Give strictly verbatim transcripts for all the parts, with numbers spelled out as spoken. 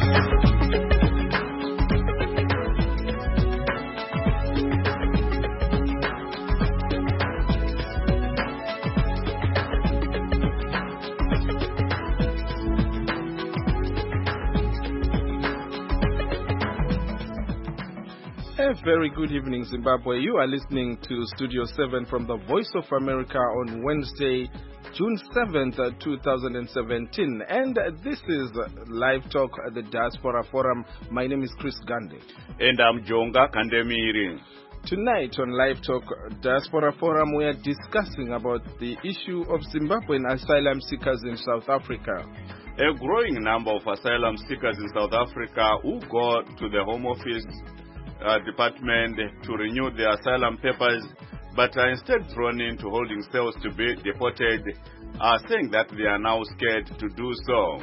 A very good evening, Zimbabwe. You are listening to Studio seven from the Voice of America on Wednesday, June seventh, two thousand seventeen. And this is Live Talk at the Diaspora Forum. My name is Chris Gandhi. And I'm Jonga Kandemiri. Tonight on Live Talk Diaspora Forum, we are discussing about the issue of Zimbabwean asylum seekers in South Africa. A growing number of asylum seekers in South Africa who go to the Home Office Uh, department to renew their asylum papers, but are instead thrown into holding cells to be deported, are saying that they are now scared to do so.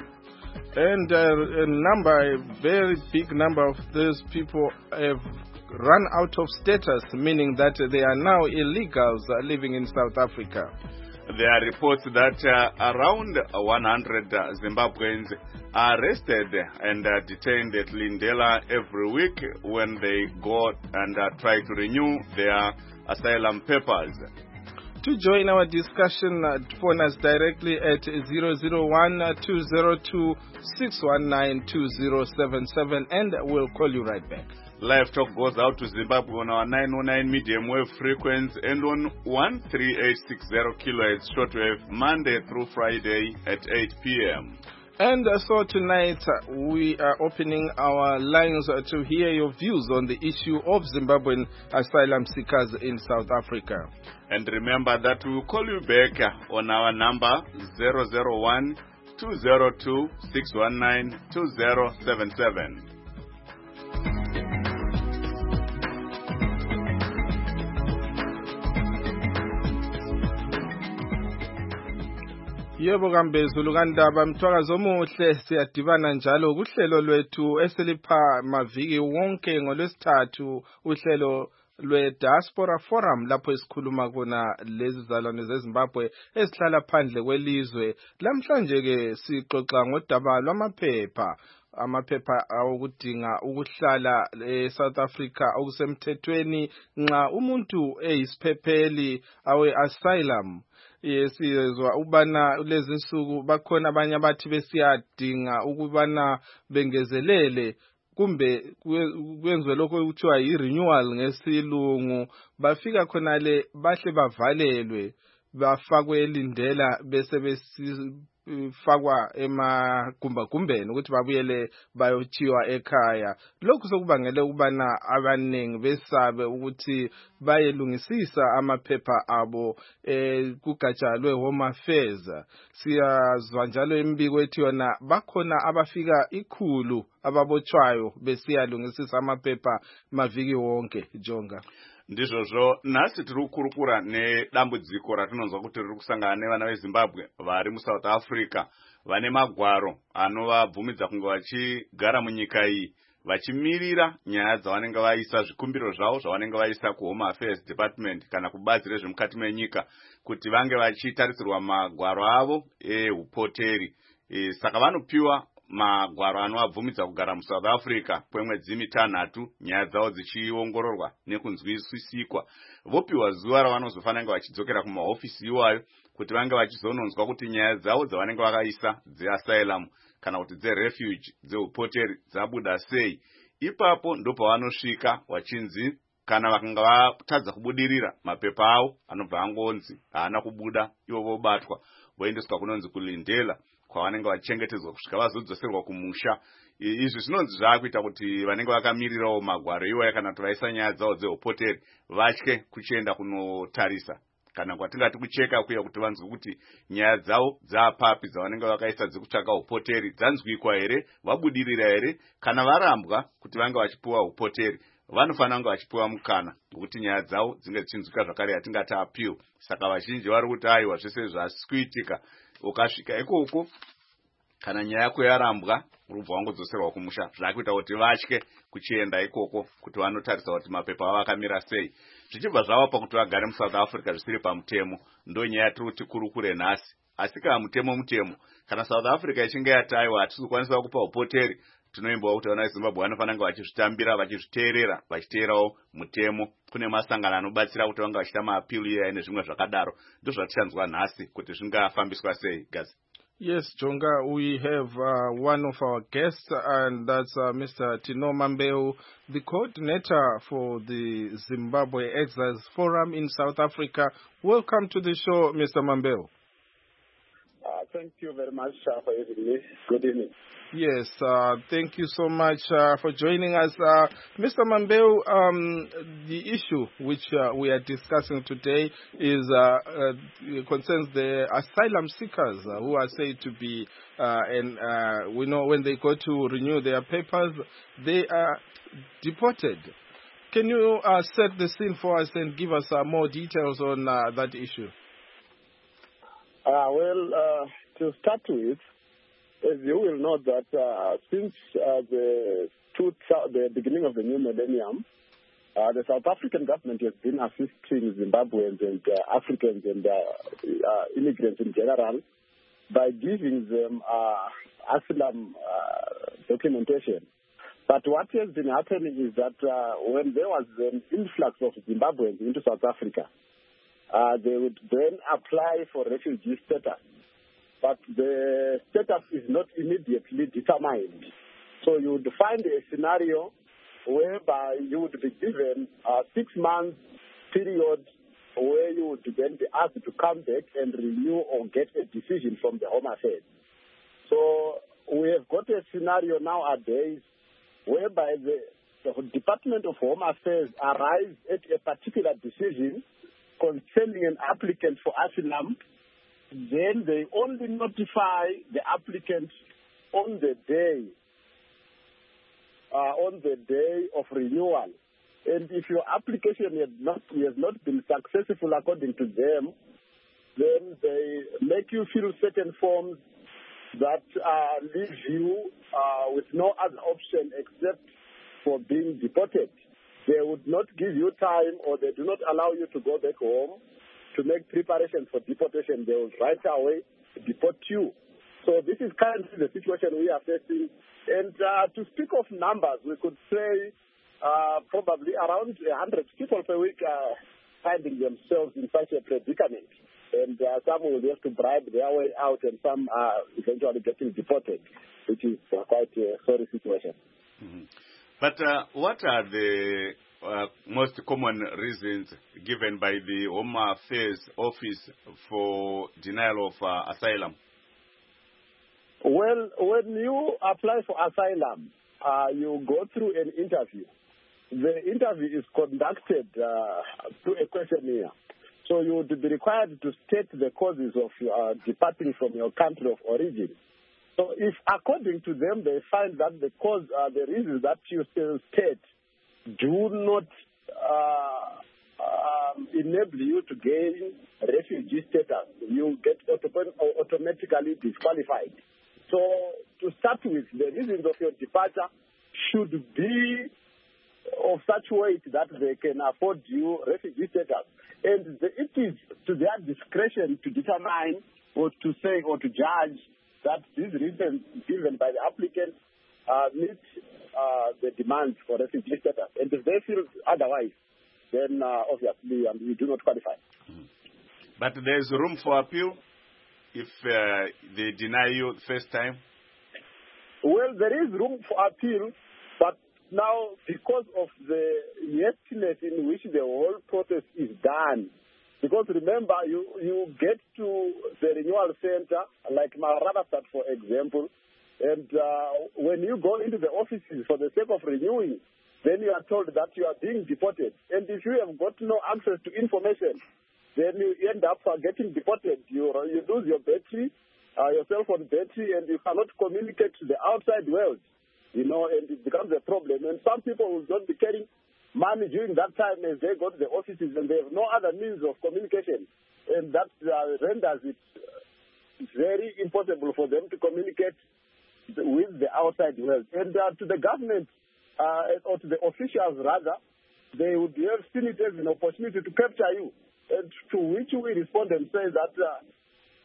And uh, a number, a very big number of those people have run out of status, meaning that they are now illegals uh, living in South Africa. There are reports that uh, around one hundred uh, Zimbabweans are arrested and uh, detained at Lindela every week when they go and uh, try to renew their asylum papers. To join our discussion, uh, phone us directly at zero zero one, two zero two, six one nine, two zero seven seven and we'll call you right back. Live Talk goes out to Zimbabwe on our nine oh nine medium wave frequency and on one three eight six zero kilohertz shortwave Monday through Friday at eight p.m. And uh, so tonight uh, we are opening our lines uh, to hear your views on the issue of Zimbabwean asylum seekers in South Africa. And remember that we will call you back uh, on our number zero zero one, two zero two, six one nine, two zero seven seven. Yebo kambezulu kandaba mthwakazi omuhle siyadibana njalo kuhlelo lwethu esilipha maviki wonke ngolwesithathu uhlelo lwe-Diaspora Forum lapho esikhuluma khona lezi zalwane zeZimbabwe ezihlala phandle kwelizwe. Lamhlanje ke sixoxa ngodaba lwamaphepha amaphepha awokudinga ukuhlala eSouth Africa okusemthethweni nxa umuntu eyisiphepheli awe asylum. Yesizwa ubana lezi nsuku bakhona abanye abathi besiyadinga ukubana bengezelele kumbe kwenziwe lokho kuthiwa yi-renewal ngesilungu, bafika khona le bahle bavalelwe bafakwe elindela bese besifakwa emagumbagumbeni ukuthi babuyele bayochiwa ekhaya. Lokhu sokubangele ukubana abaningi besabe ukuthi bayelungisisa amaphepha abo eh, kugatsha lwe-Home Affairs. Siyazwa njalo imbiko ethi yona bakhona abafika ikhulu ababotshwayo besiyalungisisa amaphepha maviki wonke. Jonga ndizvozvo nhasi tiri kukurukura nedambudziko ratinonzwa kuti riri kusangana nevana veZimbabwe vari muSouth Africa vane magwaro anovabvumidza kunge vachigara munyika iyi vachimirira nyaya dzavanenge vaisa zvikumbiro zvavo zvavanenge vaisa kuHome Affairs Department kana kubazi rezvemukati menyika kuti vange vachitarisirwa magwaro avo eupoteri. E, saka vanopiwa magwaro anovabvumidza kugara muSouth Africa kwemwedzi mitanhatu nyaya dzavo dzichiongororwa nekunzwisisikwa. Vopiwa zuva ravanozofanira kunge vachidzokera kumahofisi iwayo kuti vange vachizononzwa kuti nyaya dzavo dzavanenge vakaisa dzeasylum kana kuti dzerefuge dzeupoteri dzabuda sei. Ipapo ndopavanosvika vachinzi kana vakanga vatadza kubudirira mapepa avo anobva angonzi haana kubuda, ivo vobatwa voendeswa kunonzi kulindela kwavanenge vachengetedzwa kusvika vazodzoserwa kumusha. Izvi zvinonzi zvakuita kuti vanenge vakamirirawo magwaro iwaya kana kuti vaisa nyaya dzavo dzeupoteri vatye kuchienda kunotarisa kana kwatingati kucheka kuya kuti vanzwe kuti nyaya dzavo dzaapapi dzavanenge vakaisa dzekutsvaka upoteri dzanzwikwa here, vabudirira here. Kana varambwa kuti vange vachipuwa upoteri vanofanira kunge vachipuwa mukana kuti nyaya dzavo dzinge dzichinzwika zvakare yatingati appeal. Saka vazhinji vari kuti aiwa zvese zvasi kuitika ukasvika ikoko kana nyaya yako yarambwa urubva wangodzoserwa kumusha, zvakuita kuti vatye kuchienda ikoko kuti vanotarisa kuti mapepa avo akamira sei. Zvichibva zvava pakuti vagare muSouth Africa zvisiri pamutemo ndo nyaya tiri kuti kurukure nhasi asi kana mutemo mutemo kana South Africa ichinge yataiwa hatisi kukwanisa kupa upoteri tinoimbawo kuti vana veZimbabwe vanofanira kunge vachizvitambira vachizviteerera vachiteerawo mutemo. Kune masangano anobatsira kuti vanga vachiita maapili iyayi nezvimwe zvakadaro. Ndozvatichanzwa nhasi kuti zvingafambiswa sei Gazi. Yes, Jonga, we have uh, one of our guests, and that's uh, Mister Tino Mambeu, the coordinator for the Zimbabwe Exiles Forum in South Africa. Welcome to the show, Mister Mambeu. Uh, thank you very much uh, for having me. Good evening. Yes, uh, thank you so much uh, for joining us. Uh, Mister Mambeu, um, the issue which uh, we are discussing today is uh, uh, concerns the asylum seekers uh, who are said to be, uh, and uh, we know when they go to renew their papers, they are deported. Can you uh, set the scene for us and give us uh, more details on uh, that issue? Uh, well, uh, to start with, as you will know that uh, since uh, the, two, the beginning of the new millennium, uh, the South African government has been assisting Zimbabweans and uh, Africans and uh, uh, immigrants in general by giving them uh, asylum uh, documentation. But what has been happening is that uh, when there was an influx of Zimbabweans into South Africa, uh, they would then apply for refugee status. But the status is not immediately determined. So you would find a scenario whereby you would be given a six-month period where you would then be asked to come back and renew or get a decision from the Home Affairs. So we have got a scenario nowadays whereby the, the Department of Home Affairs arrives at a particular decision concerning an applicant for asylum. Then they only notify the applicant on the day, uh, on the day of renewal. And if your application has not, has not been successful according to them, then they make you fill certain forms that uh, leave you uh, with no other option except for being deported. They would not give you time, or they do not allow you to go back home to make preparations for deportation. They will right away deport you. So this is currently the situation we are facing. And uh, to speak of numbers, we could say uh, probably around one hundred people per week are finding themselves in such a predicament. And uh, some will have to bribe their way out, and some are eventually getting deported, which is uh, quite a sorry situation. Mm-hmm. But uh, what are the uh, most common reasons given by the Home Affairs Office for denial of uh, asylum? Well, when you apply for asylum, uh, you go through an interview. The interview is conducted uh, through a questionnaire. So you would be required to state the causes of uh, departing from your country of origin. So if, according to them, they find that the cause, uh, the reasons that you still state do not uh, um, enable you to gain refugee status, you get auto- automatically disqualified. So to start with, the reasons of your departure should be of such weight that they can afford you refugee status. And the, it is to their discretion to determine or to say or to judge that these reasons given by the applicant uh, meet uh, the demands for refugee status. And if they feel otherwise, then uh, obviously um, you do not qualify. Mm-hmm. But there is room for appeal if uh, they deny you the first time? Well, there is room for appeal, but now because of the hastiness in which the whole process is done, because remember, you, you get to the renewal center, like Maharabasat, for example, and uh, when you go into the offices for the sake of renewing, then you are told that you are being deported. And if you have got no access to information, then you end up uh, getting deported. You, you lose your battery, uh, your cell phone battery, and you cannot communicate to the outside world, you know, and it becomes a problem. And some people will not be carrying money during that time as they go to the offices, and they have no other means of communication. And that uh, renders it very impossible for them to communicate with the outside world. And uh, to the government, uh, or to the officials rather, they would have seen it as an opportunity to capture you. And to which we respond and say that uh,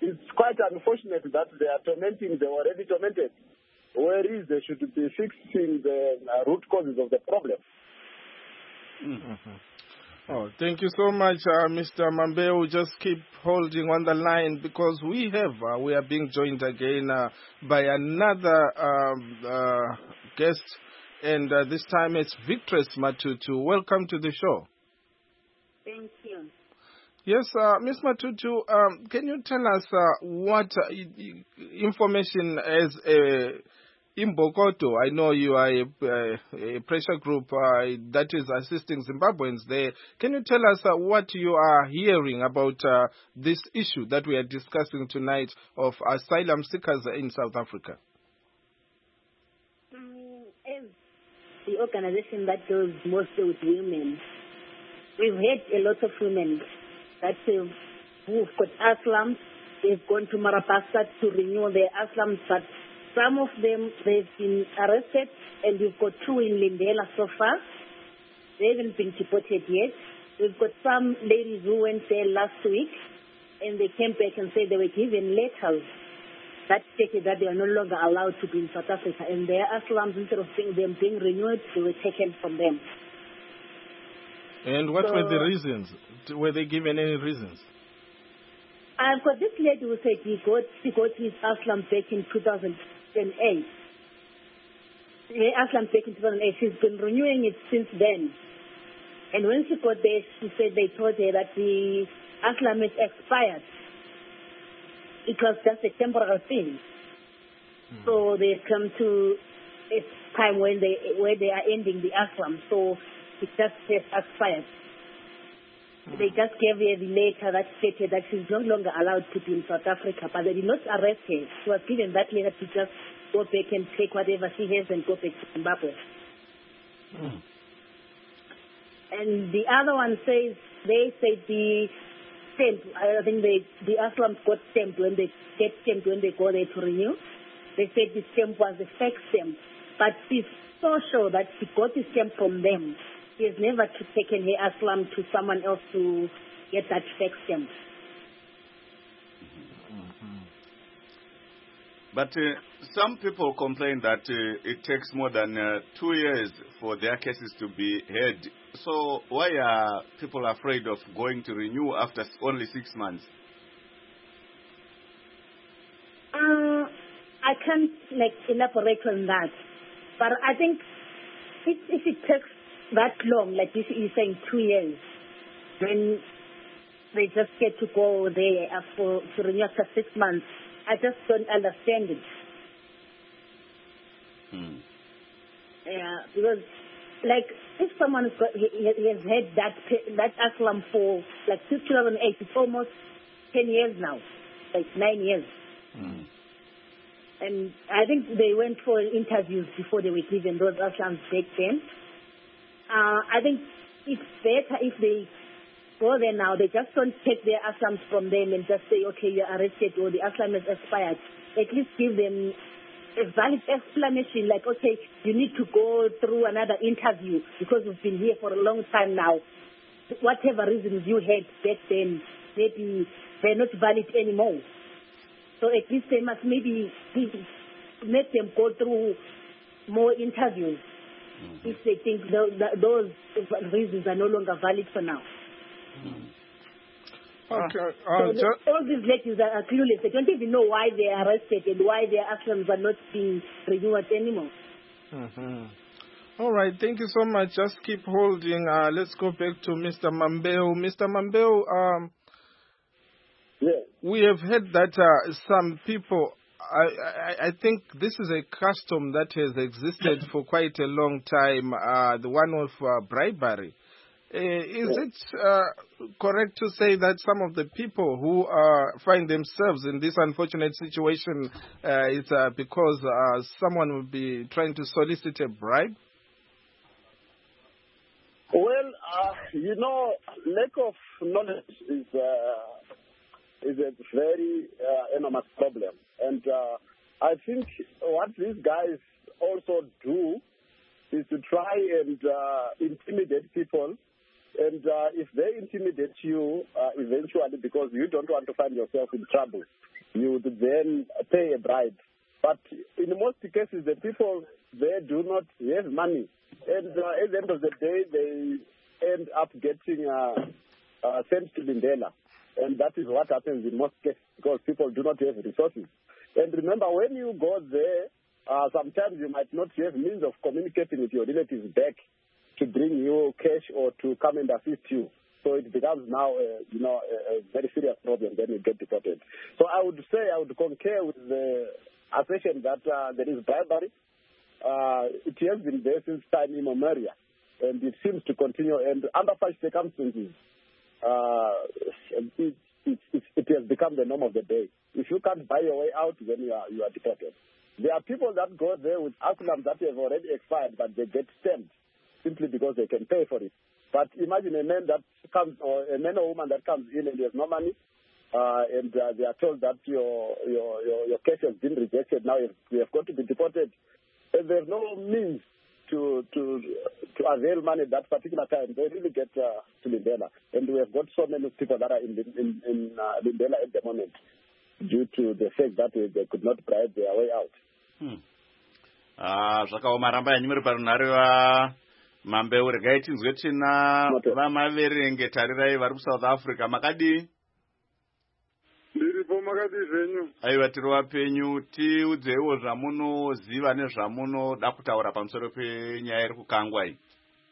it's quite unfortunate that they are tormenting the already tormented, whereas they should be fixing the uh, root causes of the problem. Mm-hmm. Oh, thank you so much, uh, Mister Mambeu. Just keep holding on the line because we have, uh, we are being joined again uh, by another um, uh, guest, and uh, this time it's Victress Matutu. Welcome to the show. Thank you. Yes, uh, Miz Matutu, um, can you tell us uh, what uh, information as a in Bogoto, I know you are a, a pressure group uh, that is assisting Zimbabweans there. Can you tell us uh, what you are hearing about uh, this issue that we are discussing tonight of asylum seekers in South Africa? Um, as the organization that deals mostly with women, we've had a lot of women that have, who've got asylum. They've gone to Marabasa to renew their asylum, but some of them, they've been arrested, and we've got two in Lindela so far. They haven't been deported yet. We've got some ladies who went there last week, and they came back and said they were given letters that stated that they are no longer allowed to be in South Africa, and their asylums, instead of being, them being renewed, they were taken from them. And what so, were the reasons? Were they given any reasons? I've got this lady who said he got, he got his asylum back in two thousand eight. Her asylum back in two thousand eight. She's been renewing it since then. And when she got there, she said they told her that the asylum is expired. It was just a temporary thing. Mm. So they come to a time when they where they are ending the asylum. So it just says expired. Mm. They just gave her the letter that stated that she's no longer allowed to be in South Africa, but they did not arrest her. She was given that letter to just go back and take whatever she has and go back to Zimbabwe. Mm. And the other one says, they say the stamp, I think they, the asylums got stamped when they get stamped when they go there to renew. They said the stamp was a fake stamp, but she's so sure that she got the stamp from them. She has never taken her asylum to someone else to get that fake stamp. Mm-hmm. But uh, some people complain that uh, it takes more than uh, two years for their cases to be heard. So why are people afraid of going to renew after only six months? Uh, I can't like elaborate on that. But I think if, if it takes that long, like you, you're saying two years, then they just get to go there for to renew after six months. I just don't understand it. Hmm. Yeah, because like if someone has, got, he, he has had that that asylum for like two thousand eight, it's almost ten years now, like nine years. Hmm. And I think they went for interviews before they were given those aslams back then. Uh, I think it's better if they go there now. They just don't take their aslams from them and just say, okay, you're arrested or the aslam is expired. At least give them a valid explanation like, okay, you need to go through another interview because you've been here for a long time now. Whatever reasons you had back then, maybe they're not valid anymore. So at least they must maybe make them go through more interviews. Mm-hmm. If they think th- th- those reasons are no longer valid for now. Mm-hmm. Okay. So Uh, the, all these ladies are, are clueless. They don't even know why they are arrested and why their actions are not being renewed anymore. Mm-hmm. All right. Thank you so much. Just keep holding. Uh, let's go back to Mister Mambeu. Mister Mambeu, um, yeah. we have heard that uh, some people, I, I, I think this is a custom that has existed for quite a long time, uh, the one of uh, bribery. Uh, is it uh, correct to say that some of the people who uh, find themselves in this unfortunate situation uh, is uh, because uh, someone will be trying to solicit a bribe? Well, uh, you know, lack of knowledge is uh, is a very uh, enormous problem, and uh, I think what these guys also do is to try and uh, intimidate people And uh, if they intimidate you uh, eventually because you don't want to find yourself in trouble, you would then pay a bribe. But in most cases, the people, they do not have money. And uh, at the end of the day, they end up getting uh, uh, sent to Lindela. And that is what happens in most cases because people do not have resources. And remember, when you go there, uh, sometimes you might not have means of communicating with your relatives back to bring you cash or to come and assist you. So it becomes now, uh, you know, a, a very serious problem when you get deported. So I would say, I would concur with the assertion that uh, there is bribery. Uh, it has been there since time immemorial, and it seems to continue. And under such circumstances, uh, it, it, it, it has become the norm of the day. If you can't buy your way out, then you are, you are deported. There are people that go there with asylum that have already expired, but they get stamped simply because they can pay for it. But imagine a man that comes, or a man or woman that comes in and there's no money, uh, and uh, they are told that your your your, your case has been rejected. Now you have got to be deported, and there's no means to to to avail money at that particular time. They really get uh, to Lindela, and we have got so many people that are in in, in uh, Lindela at the moment due to the fact that they, they could not bribe their way out. Hmm. Ah, zvakaoma ramba yanyumiri parunhare va mambeure gaitinzwe tina vamaverenge tarirai vari kuSouth Africa makadii ndiripo makadii zvenyu aiwa tiri vapenyu tiudzeiwo zvamunoziva nezvamunoda kutaura pamusoro penyaya iri kukangwa iyi.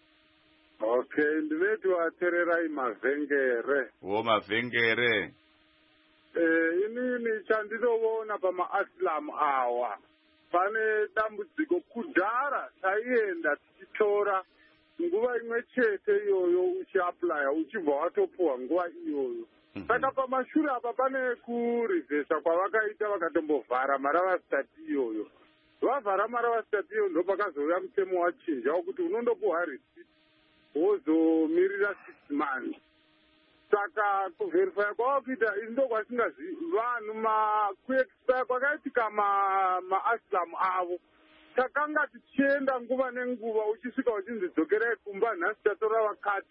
Okay, ndinoti watererai mavhengere. O mavhengere. Eh, inini chandinoona pamaasilamu awa pane dambudziko kudhara taienda tichitora nguva imwe chete iyoyo uchiaplya uchibva watopuwa nguva iyoyo. Saka pamashure apa pane kurivhesa kwavakaita vakatombovhara maravasitati iyoyo. Vavhara maravasitati iyoyo ndo pakazouya mutemo wachinja wokuti unondopuwa risiti wozomirira six months. Saka kuverifya kwavakuita isi ndo kwasingazivi vanhu kuexpire kwakaitika maasilamu avo takanga tichienda nguva nenguva uchisvika uchinzi dzokerai kumba nhasi tatora vakati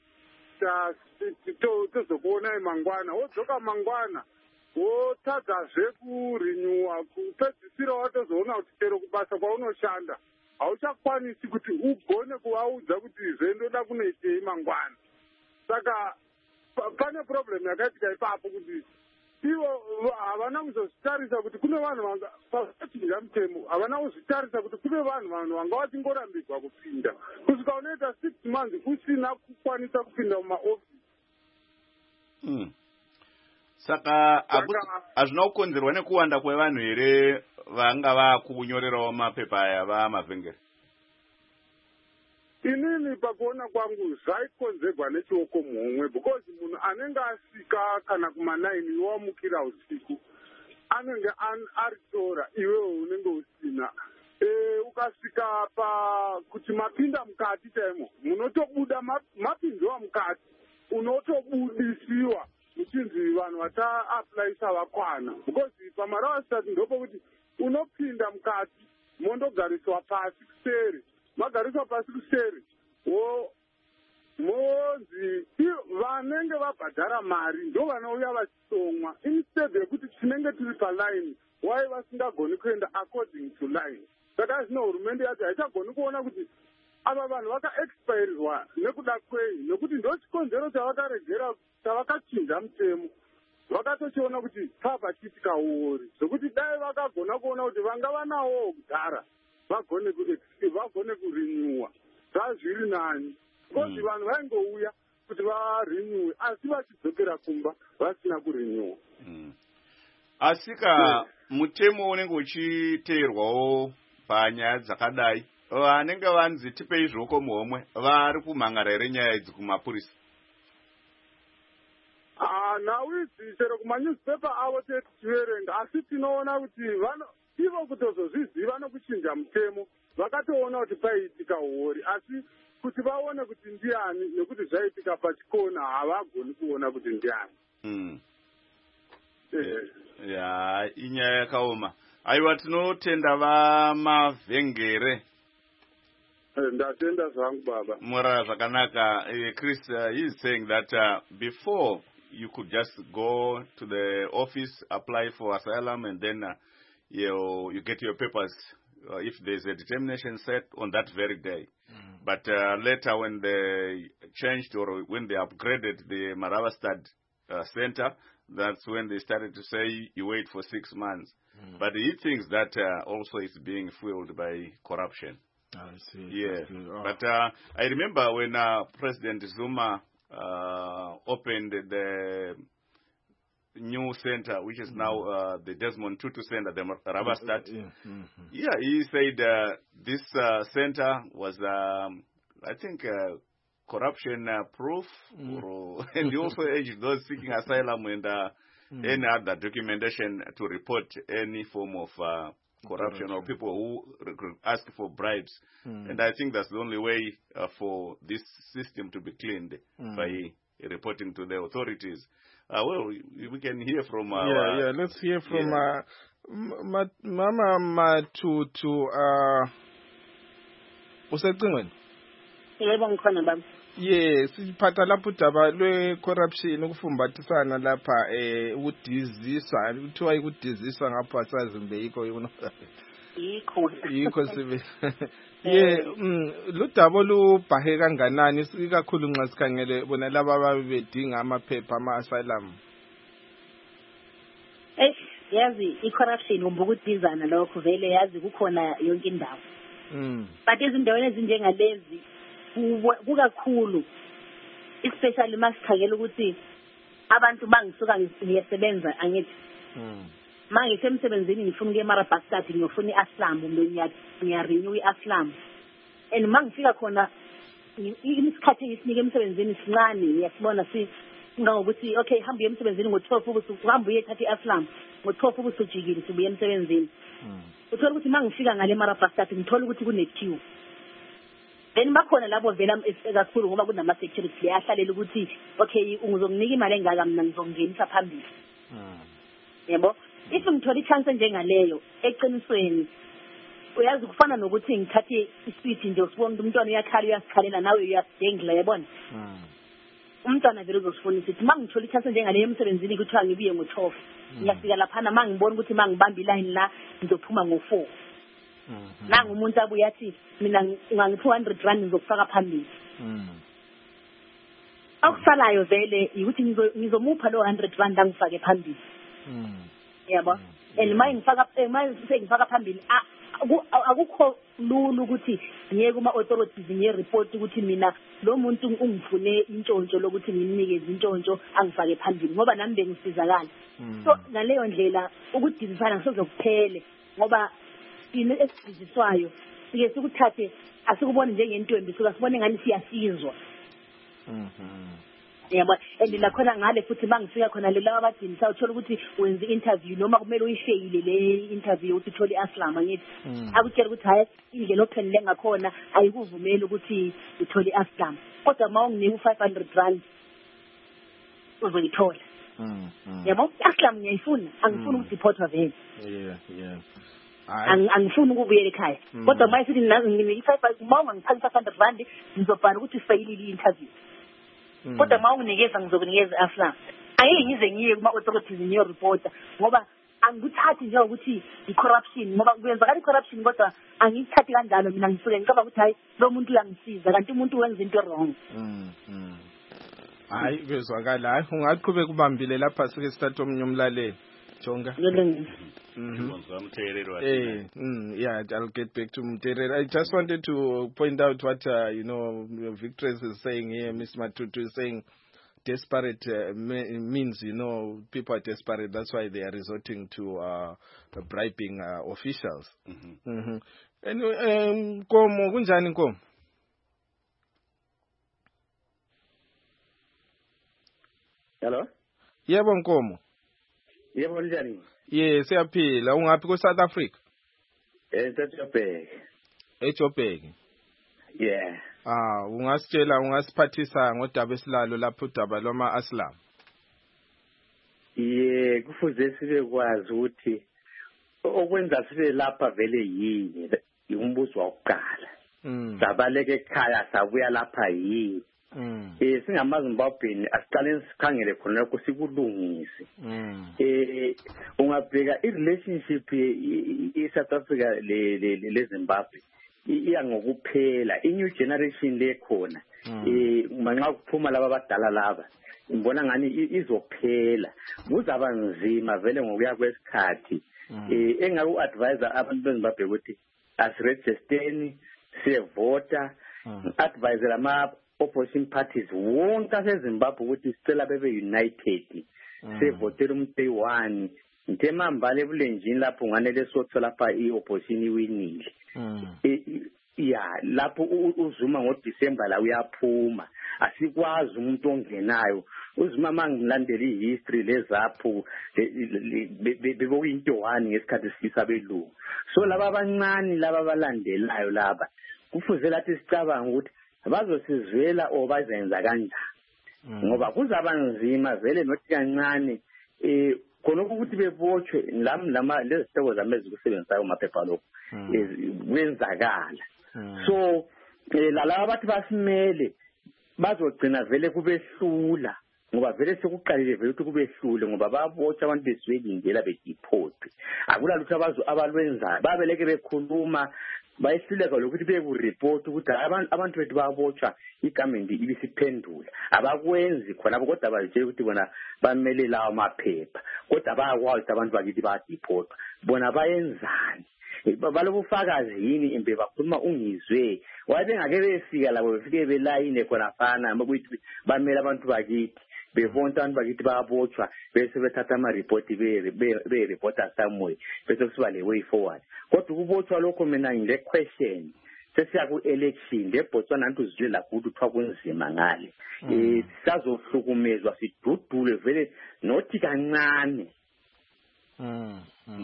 tozokuonai mangwana wodzoka mangwana wotadzazve kurinyuwa kupedzisira watozoona kuti chero kubasa kwaunoshanda hauchakwanisi kuti ugone kuvaudza kuti zvendoda kunoitei mangwana. Saka pane problem yakaitika ipapo kuti ivo havana kuzozvitarisa kuti kune vanhu vanga pavachinja mutemo havana kuzvitarisa kuti kune vanhu vanhu vanga vachingorambirwa kupinda kusvika unoita six months usina kukwanisa kupinda mumaofisi. Mm. Saka hazvina kukonzerwa nekuwanda kwevanhu here vanga vakunyorerawo mapepa aya vamavhengere? Inini pakuona kwangu zvaikonzerwa nechioko mumwe because munhu anenge asvika kana kumanaini wamukira usiku anenge aritora iwewe unenge usina. E, ukasvika pa kuti mapinda mukati chaimo munotobuda mapinziwa mukati unotobudisiwa muchinzi vanhu vataaplaisa vakwana because pamaravasitati ndopokuti unopinda mukati mondogariswa pasi kuseri magariswa pasi kuseri wo monzi vanenge vabhadhara mari ndo vanouya vachisomwa instead yekuti tinenge tiri palaini wai vasingagoni kuenda according to line. Saka zvino hurumende yacho haichagoni kuona kuti ava vanhu vakaexpirirwa nekuda kwei nekuti ndo chikonzero chavakaregera chavakachinja mutemo vakatochiona kuti papachiitika uori zvokuti dai vakagona kuona kuti vanga vanawo kudhara vagone vagone kurinyuwa zvazviri nani because vanhu vaingouya kuti varinyuwe asi vachidzokera kumba vasina kurinyuwa. Asika mutemo unenge uchiteerwawo panyaya dzakadai vanenge vanzi tipei zvoko muhomwe vari kumhangara here nyaya idzi kumapurisa? Nhau idzi chero kumanewspaper avo tichiverenga asi tinoona kuti ivo kutozozviziva nokuchinja mutemo vakatoona kuti paiitika uori asi kuti vaone kuti ndiani nekuti zvaitika pachikona havagoni kuona kuti ndiani. Mm. Ya inyaya yakaoma. Aiwa tinotenda vamavhengere. Ndatenda zangu baba. Mora Zakanaka, uh, Chris uh, is saying that uh, before you could just go to the office, apply for asylum, and then uh, you you get your papers uh, if there's a determination set on that very day. Mm. But uh, later, when they changed or when they upgraded the Maravastad uh, center, that's when they started to say you wait for six months. Mm. But he thinks that uh, also is being fueled by corruption. I see. Yeah, Oh. but uh, I remember when uh, President Zuma uh, opened the new center, which is mm-hmm. now uh, the Desmond Tutu Center, the Maravastad. Yeah, mm-hmm. yeah, he said uh, this uh, center was, um, I think, uh, corruption uh, proof, mm. or, and he also urged those seeking asylum and uh, mm. any other documentation to report any form of uh, corruption, corruption or people who ask for bribes. Mm. And I think that's the only way uh, for this system to be cleaned, mm. by reporting to the authorities. Uh, well, we, we can hear from our... Yeah, yeah, let's hear from yeah. uh, ma, Mama Matutu. Uh, Usacingweni? Yebo ngikhona baba. Yes, siphatha lapho udaba lwe corruption ukufumbathisana lapha eh ukudizisa kuthiwa ikudizisa ngapha sazimbe yikho yona. Yikho. Yikho sibe. Yeah, mm ludaba lubhahe kanganani ikakhulu nxa sikhangele bona laba ababedinga amaphepha ama asylum. Eh, yazi icorruption umbukudizana lokho vele yazi kukhona yonke indawo. Mm. But izindaweni ezinjengalezi kukakhulu especially masikhangela ukuthi abantu bangisuka ngiyasebenza angithi mm manje semsebenzini ngifuna ukuya eMarabastad ngiyofuna iAslam umbe ngiya renew iAslam and mangifika khona isikhathi ngisinike emsebenzini sincane ngiyasibona si ngokuthi okay hamba uye emsebenzini ngo-twelve ubusuku hamba uye thatha iAslam ngo-twelve ubusuku ujikile sibuye emsebenzini uthola ukuthi mangifika ngale eMarabastad ngithola ukuthi kune-queue. Then bakhona labo vela kakhulu ngoba kunama security leyahlalela ukuthi okay ungizonginika imali engaka mina ngizongenisa phambili. Mm. Yebo if ngithola ichance njengaleyo eqinisweni uyazi kufana nokuthi ngithathe isweet nje usibona umntwana uyakhala uyasikhalela nawe uyasengla yabona. Mm. Umntwana vele uzosifuna ukuthi mangithola ichance njengaleyo emsebenzini kuthiwa ngibuye ngo-twelve ngiyafika lapha na mangibona ukuthi mangibamba iline la ngizophuma ngo-four. Mhm. Nangu umuntu abuye athi mina ngangiphi one hundred rand ngizokufaka phambili. Mhm. Akusalayo vele ukuthi ngizomupha lo one hundred rand angifake phambili. Mhm. Yabo. And manje ngifaka manje ngifaka phambili akukho lulu ukuthi ngiyeke kuma authorities ngiye report ukuthi mina lo muntu ungifune intshontsho lokuthi ngimnikeze intshontsho angifake phambili ngoba nami bengisizakala. So ngaleyo ndlela ukudizisana ngisozokuphele ngoba ine esidiziswayo sike sikuthathe asikubone njengentombi suka sibone ngani siyasizwa. Mhm. Yebo and lakhona ngale futhi mangifika khona le laba abadinisa uthola ukuthi wenza interview noma kumele uyisheyile le interview ukuthi uthole iAslam ngithi akutshela ukuthi hayi indlela ophelele ngakhona ayikuvumeli ukuthi uthole iAslam kodwa mawunginika u-five hundred rand uzoyithola. Mhm. Yebo iAslam ngiyayifuna angifuni ukudiportwa vele. Yeah, yeah. Angifuni ukubuyela ekhaya kodwa manje sithi nginika mawunga ngiphatha five hundred rand ngizobhala ukuthi ufeyilile i-interview. Kodwa mawunginikeza ngizokunikeza iAslam. Ayike ngize ngiye kuma authorities ngiyo reporter ngoba angikuthathi nje ukuthi i-corruption ngoba kuyenzakala i-corruption kodwa angithathi kanjalo mina ngisuke ngicaba ukuthi hayi lo muntu uyangisiza kanti umuntu wenza into wrong. Mhm. Hayi bezwakala hayi ungaqhubeka ubambile lapha sike sithatha omnye umlaleli. Jonga. Mm-hmm. Hey, mm, yeah, I'll get back to Mterere. I just wanted to point out what, uh, you know, Victress is saying here, Miss Matutu is saying desperate uh, means, you know, people are desperate. That's why they are resorting to uh, bribing uh, officials. Mm-hmm. Mm-hmm. Anyway, um, Nkomo, kunjani Nkomo? Hello? Yebo Nkomo. Yebo njani? Yes, siyaphila. Ungaphi ko South Africa? Eh, eJoburg. eJoburg. Yeah. Ah, ungasitshela ungasiphathisa ngodaba esilalo lapho udaba loma Aslam. Yeah, kufuze sibe kwazi ukuthi okwenza sibe lapha vele yini umbuzo wokuqala. Mm. sabaleke ekhaya sabuya lapha yini eh singamaZimbabwean asiqale sikhangele khona lokho sikulungise eh ungabheka i-relationship e-South Africa le Zimbabwe iya ngokuphela i-new generation le khona eh manxa kuphuma laba abadala laba ngibona ngani izophela kuzaba nzima vele ngokuya kwesikhathi eh engaku advisor abantu beZimbabwe ukuthi asiregistereni siyevota advisor ama opposition parties wonke aseZimbabwe ukuthi sicela bebe united sevotela umthe one ntema mbale bulenjini lapho ngane lesotho lapha iopposition iwinile ya lapho uZuma ngoDecember la uyaphuma asikwazi umuntu ongenayo uZuma mangilandela ihistory lezapho bebokuyinto one ngesikhathi sifisa belungu so laba abancane laba abalandelayo laba kufuze lathi sicabanga ukuthi bazosizwela obazenza kanjani ngoba kuzaba nzima vele nothi kancane eh khona ukuthi bebotshwe lami lama leziteko zamezi kusebenzayo amaphepha lokho kwenzakala so lalabo bathi basimele bazogcina vele kubehlula ngoba vele sekuqalile vele ukuthi kubehlule ngoba babotsha abantu beswelindela bedeport akulalutho abazo abalwenzayo babeleke bekhuluma bayihluleka lokuthi bekureport ukuthi abantu abantu bethu babotshwa igamende ibisiphendula abakwenzi khona kodwa bazitshela ukuthi bona bamele lawo maphepha kodwa bayakwazi abantu bakithi badeport bona bayenzani balobufakazi yini imbe bakhuluma ungizwe wabe ngake befika labo befike belayine khona fana ukuthi bamele abantu bakithi bevonta abantu bakithi bayabotshwa bese bethatha ama report be be reporter somewhere bese kusiba le way forward kodwa ukubotshwa lokho mina ngile question sesiya ku election leBotswana nantu sizwe la kuthi uthwa kunzima ngale eh sazohlukumezwa sidudule vele nothi kancane mm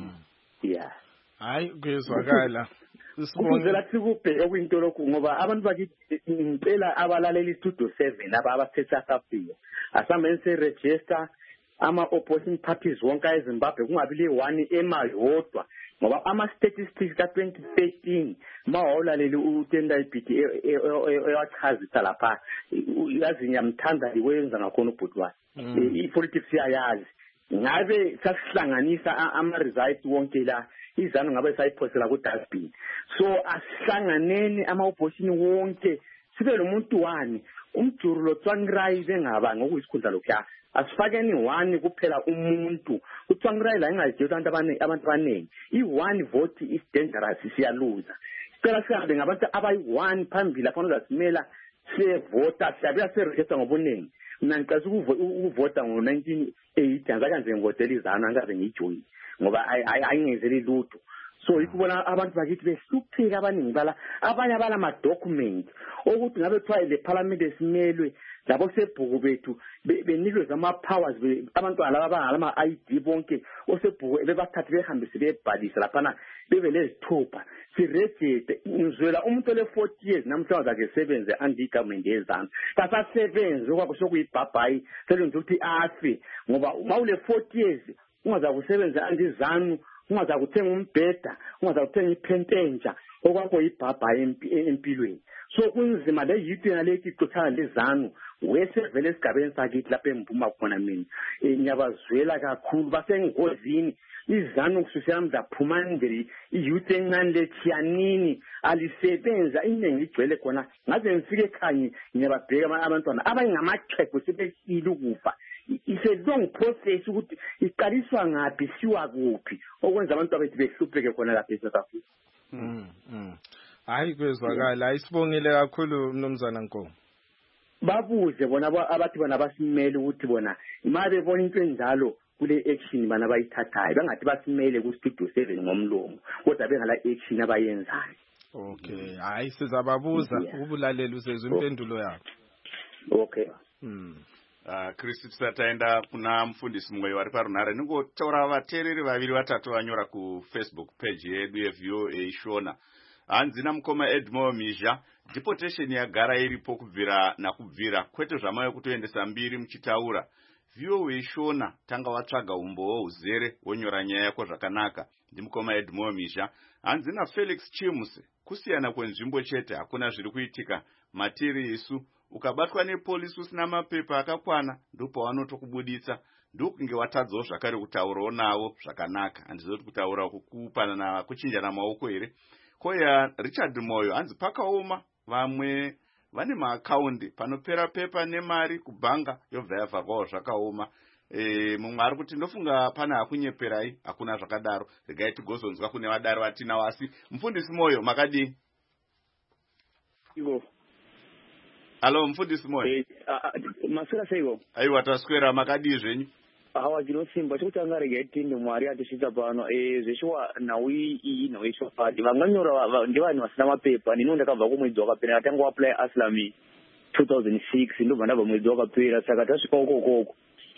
yeah hayi kuyezwakala Usibongela sikubheka kwinto lokho ngoba abantu bakithi ngicela abalaleli istudio seven aba abathetha Africa asamenze register ama opposition parties wonke eZimbabwe kungabi le one emayodwa ngoba ama statistics ka twenty thirteen mawulaleli utenda ibhidi ewachazisa lapha yazi ngiyamthanda iwenza ngakhona ubhutwa ipolitics yayazi ngabe sasihlanganisa ama results wonke la izanu ngabe sayiphosela ku dustbin so asihlanganeni ama opposition wonke sibe lo muntu wani umjuru lo Tsvangirai bengaba ngokuyisikhundla lokho asifakeni one kuphela umuntu uTsvangirai la ingajike abantu abaningi abantu abaningi i one vote is dangerous siyaluza sicela sihambe ngabantu abayi one phambili lapho uzasimela sevota siyabuya seregister ngobuningi mina ngicela ukuvota ngo nineteen eighty angaka nje ngivotela izana angaze ngijoin ngoba ayingenzeli lutho so ikubona abantu bakithi behlupheka abaningi bala abanye abala ama document ukuthi ngabe kuthiwa le parliament esimelwe labo sebhuku bethu benikwe zama powers abantu alaba abangalama I D bonke osebhuku bebathathe behambise bebhalisa lapha bebe lezithupha si register ngizwela umuntu le forty years namhlanje ake sebenze andi government yezana kasasebenze okwakuyibhabhayi selenze ukuthi afi ngoba mawule forty years ungaza kusebenza andizanu ungaza kuthenga umbheda ungaza kuthenga iphentenja okwakho yibhabha empilweni so kunzima le youth naleki ixoxana lezanu wese vele esigabeni sakithi lapha emphuma khona mina ngiyabazwela kakhulu basengozini izanu kususela mzaphuma ndiri iyouth encane lechiyanini alisebenza iningi igcwele khona ngaze ngifike ekhanye ngiyababheka abantwana abangamaxhego sebesile ukufa it's a long process ukuthi iqaliswa ngapi siwa kuphi okwenza abantu abethi behlupheke khona lapha eSouth Africa. Mm mm. Hayi kwezwakala ayisibongile kakhulu mnumzana Nkongo. Babuze bona abathi bona basimele ukuthi bona mabe bona into enjalo kule action bana bayithathayo bangathi basimele ku studio seven ngomlomo kodwa bengala action abayenzayo. Okay hayi sizababuza ukubulalela usezwe impendulo yakho. Okay. Mm. Uh, Chris tisataenda kuna mfundisi mumwe wari parunhare ningotaura vateereri vaviri vatatu vanyora ku Facebook page yedu yeView eishona hanzi namukoma Edmo Mizha deportation yagara iripo kubvira nakubvira kwete zvamayo kutoendesa mbiri muchitaura View eishona tanga watsvaga umbowo uzere wonyora nyaya yako zvakanaka ndimukoma Edmo Mizha hanzi na Felix Chimuse kusiyana kwenzvimbo chete hakuna zviri kuitika matiri isu. Ukabatwa nepolisi usina mapepa akakwana ndopovanotokubuditsa, ndokunge watadzawo zvakare kutaurawo navo zvakanaka. Handizoti kutaura kupana kuchinjana maoko here. Koya Richard Moyo anzi pakaoma, vamwe vane maakaundi panopera pepa nemari kubhanga yobva yavharwawo zvakaoma. E, mumwe ari kuti ndofunga pana hakunyeperai, hakuna zvakadaro. Regai tigozonzwa kune vadaro vatina wasi. Mufundisi Moyo makadii? Ivo. Halo mufundisi Moyo. Eh, masura saivo. Aiwa taswera makadii zvenyu? Hawa dzinosimba chekutanga regai tinde Mwari atisvitsa pano. Eh, zveshuwa nhau iyi nhau yechokadi. Vanganyora ndivani vasina mapepa. Nino ndakabva kumwedzi wakapera atanga kuapply Aslami two thousand six ndobva ndabva mwedzi wakapera. Saka tasvika uko koko.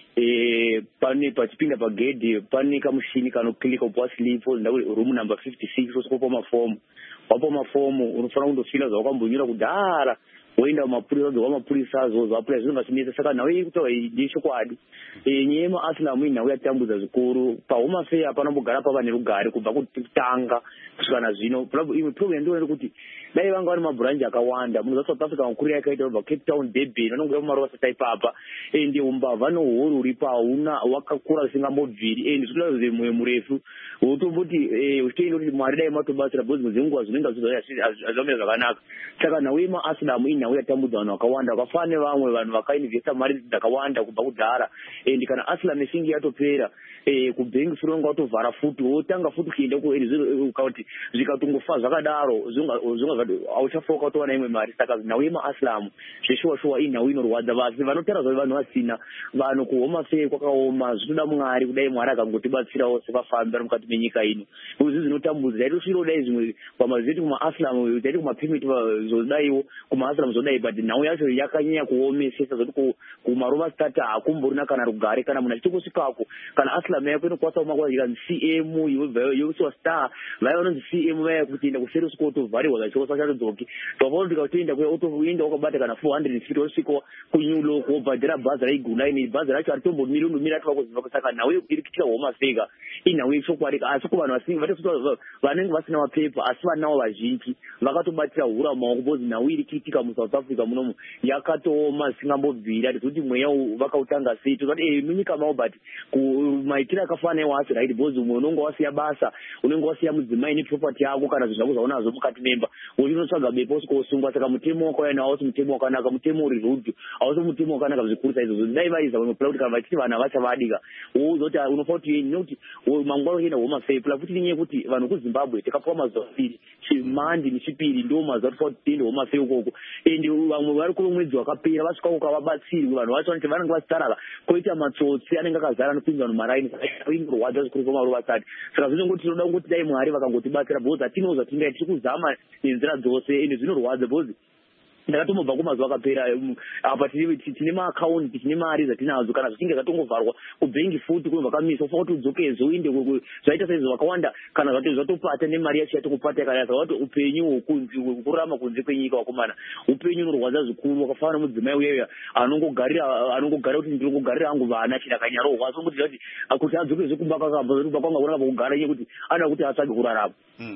Eh, pane pachipinda pagedhi pane kamushini kanokilika upo sleep room number fifty-six usikopa mafomu. Wapo mafomu unofanira kundofila zvawakambonyora kudhara. Woenda kumapurisa dzoka mapurisa azozo apply zvinhu zvachinetsa. Saka nhau iyi kutaura ndechokwadi. Eh, nyema Aslamu nhau yatambudza zvikuru. PaHome Affairs panambogara pava nerugare kubva kutanga kusvika nazvino. Imwe problem ndiyona kuti dai vanga vari mabhuranji akawanda. Munhu South Africa mukuru yakaita kubva Cape Town, Durban vanongouya kumaruva sata ipapa. Ende umbavha nohoro uri pahauna wakakura zvisingambobviri. Ende zvinoda zvemwoyo murefu. Wotomboti eh uchitoenda kuti Mwari dai matobatsira bhozi muzenguva zvinenge zvizvamira zvakanaka. Saka nhau yeMaAslamu nhau yatambudza vanhu vakawanda vakafana nevamwe vanhu vakainvesta mari dzakawanda kubva kudhara. Ende kana Aslamu isingi yatopera eh kubank furonga watovhara futi wotanga futi kuenda kuti zvikatongofa zvakadaro zvinga auchafoka kutowana imwe mari. Saka nhau yeMaAslamu zveshuwa shuwa iyi nhau inorwadza vasi vanotara zva vanhu vasina vanhu kuHome Affairs kwakaoma. Zvinoda Mwari kudai Mwari akangotibatsirawo sevafambi mukati menyika ino. Izvi zvinotambudza taiti usviro dai zvimwe pamazeti kumaAslamu taiti kumapimiti zodaiwo kumaAslamu zodai but nhau yacho yakanyanya kuomesesa zoti kumaruva stata hakumborina kana rugare kana munhu achitingosvikako kana Aslamu yako inokwasawo makwaza ikanzi C M yosiwa star vaya vanonzi C M vaya kutienda kuseri usiko utovharirwa kachosa chatodzoki twapaona tikatoenda kuya utoenda wakabata kana four hundred fifty wasvika kunyulo wobhadhira bhazi raigulaini bhazi racho haritombomiri undomira atovakuziva. Saka nhau iri kuitika Home Affairs inhau yechokwadi asi kuvanhu vasingi vatosvika vanenge vasina mapepa asi vanavo vazhinji vakatobatira hura mumaoko bhozi nhau iri kuitika muSouth Africa munomu yakatooma zvisingambobviri. Hatisi kuti mweya vakautanga sei tozati eh munyika mavo but maitiro akafana iwacho right bhozi umwe unenge wasiya basa unenge wasiya mudzimai neproperty yako kana zvinhu zvako zvaunazvo mukati memba uchinotsvaga bepa usikosungwa. Saka mutemo wako yana hausi mutemo wakanaka mutemo uri rudyu hausi mutemo wakanaka zvikuru saizvozvo dai vaiza vanoplaira kuti kana vachiti vanhu havachavadika wozoti unofanira kuti nekuti mangwana uchienda Home Affairs pula futi nenyaya yekuti vanhu kuZimbabwe takapuwa mazuva maviri chimandi nechipiri ndo mazuva tofana kuti tiende Home Affairs ukoko. Ende vamwe vari kuno mwedzi wakapera vasvika ukavabatsirwa vanhu vacho vanoti vanenge vasitarava koita matsotsi anenge akazara nopinza vanhu maraini. Saka inorwadza zvikuru kwamaruva asati. Saka zvinongoti tinoda kuti dai Mwari vakangotibatsira bhozi hatinowo zvatingai tiri kuzama nenzira dzose ende zvinorwadza bhozi ndakatombobva kumazuva akapera apa tine maakaundi tine mari dzatinadzo kana zvichinge zvatongovharwa kubhengi futi kunhu vakamisa ufa kuti udzokezve uinde zvaita saizvo vakawanda kana zvati zvatopata nemari yacho yatokupata kana zvavati upenyu kurarama kunze kwenyika wakomana upenyu unorwadza zvikuru wakafana mudzimai uyaya anongogarira anongogarira kuti ndirongogarira angu vana chidakanyarorwa asi kuti zvati kuti adzokezve kumba kakabva zoti bakwanga kuramba kugara iye kuti anoda kuti atsvage kurarama.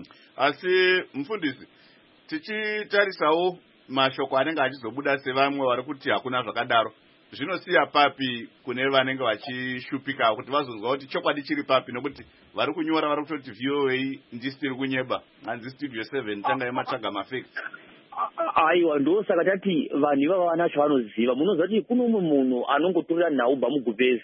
Asi mufundisi tichitarisawo mashoko anenge achizobuda sevamwe vari kuti hakuna zvakadaro zvinosiya papi kune vanenge vachishupika kuti vazonzwa kuti chokwadi chiri papi nokuti vari kunyora vari kutoti V O A ndisitiri kunyeba hanzi studio seven tanga yematsvaga mafacts. Aiwa ndosaka tati vanhu ivava vana chavanoziva munoziva kuti kuno umwe munhu anongotorera nhau ubva mugubhezi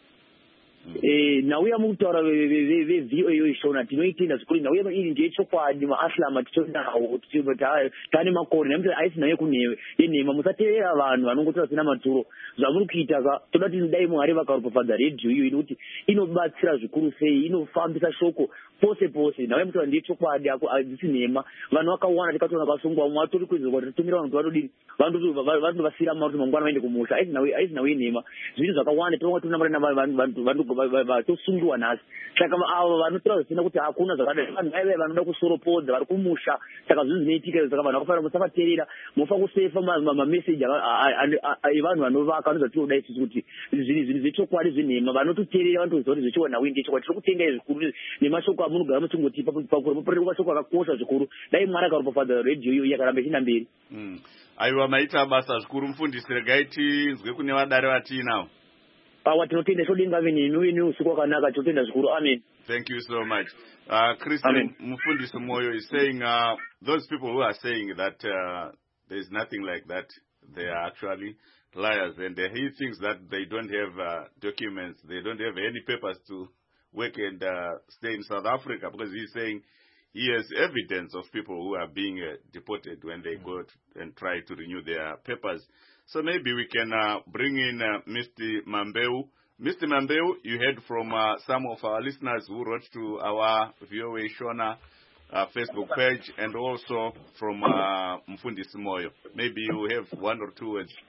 eh nhau yamutaura ve-V O A ishona tinoitenda zvikuru nhau iyi ndeyechokwadi maAslamu tichonawo tane makore nekuti aisi nhau yekunhewe yenhema musateerera vanhu vanongotora sina maturo zvamuri kuita ka toda kuti dai Mwari vakaropafadza redhiyo iyo inokuti inobatsira zvikuru sei inofambisa shoko pose pose nhau yamutaura ndeyechokwadi hadzisi nhema vanhu vakawanda tikatona vakasungwa umwe atori kwezirwa kuti tumira vanhu kuti vatodini vantovasira mari kuti mangwana vaende kumusha aisi nhau yenhema zvinhu zvakawanda tonga tonamara navanhu vatosungirwa nhasi. Saka avo vanotora zvisina kuti hakuna zvakadai vanhu vaive vanoda kusoropodza vari kumusha. Saka zvinhu zvinoitika saka vanhu vakafanira musavateerera mufa kusefa mameseji evanhu vanovaka vanoziva tinoda isusu kuti zvinhu zvechokwadi zvenhema vanototeerera vanotoziva kuti zvechokwadi nhau ndechokwadi tiri kutengai zvikuru nemashoko munogara muchingotipa pakuru mashoko akakosha zvikuru dai mwari akaropafadza radio iyo yakaramba ichienda mberi. Aiwa, maita basa zvikuru mufundisi. Regai tinzwe kune vadare vatiinawo. Awa, tinotenda todinga venyu wini usiku wakanaka, tinotenda zvikuru. Amen. Thank you so much. Uh, Christian Mufundisi Moyo is saying, uh, those people who are saying that uh, there is nothing like that, they are actually liars, and uh, he thinks that they don't have uh, documents, they don't have any papers to work and uh, stay in South Africa, because he's saying he has evidence of people who are being uh, deported when they go to, and try to renew their papers. So maybe we can uh, bring in uh, Mister Mambeu. Mister Mambeu, you heard from uh, some of our listeners who wrote to our V O A Shona uh, Facebook page, and also from uh, Mufundisi Moyo. Maybe you have one or two words.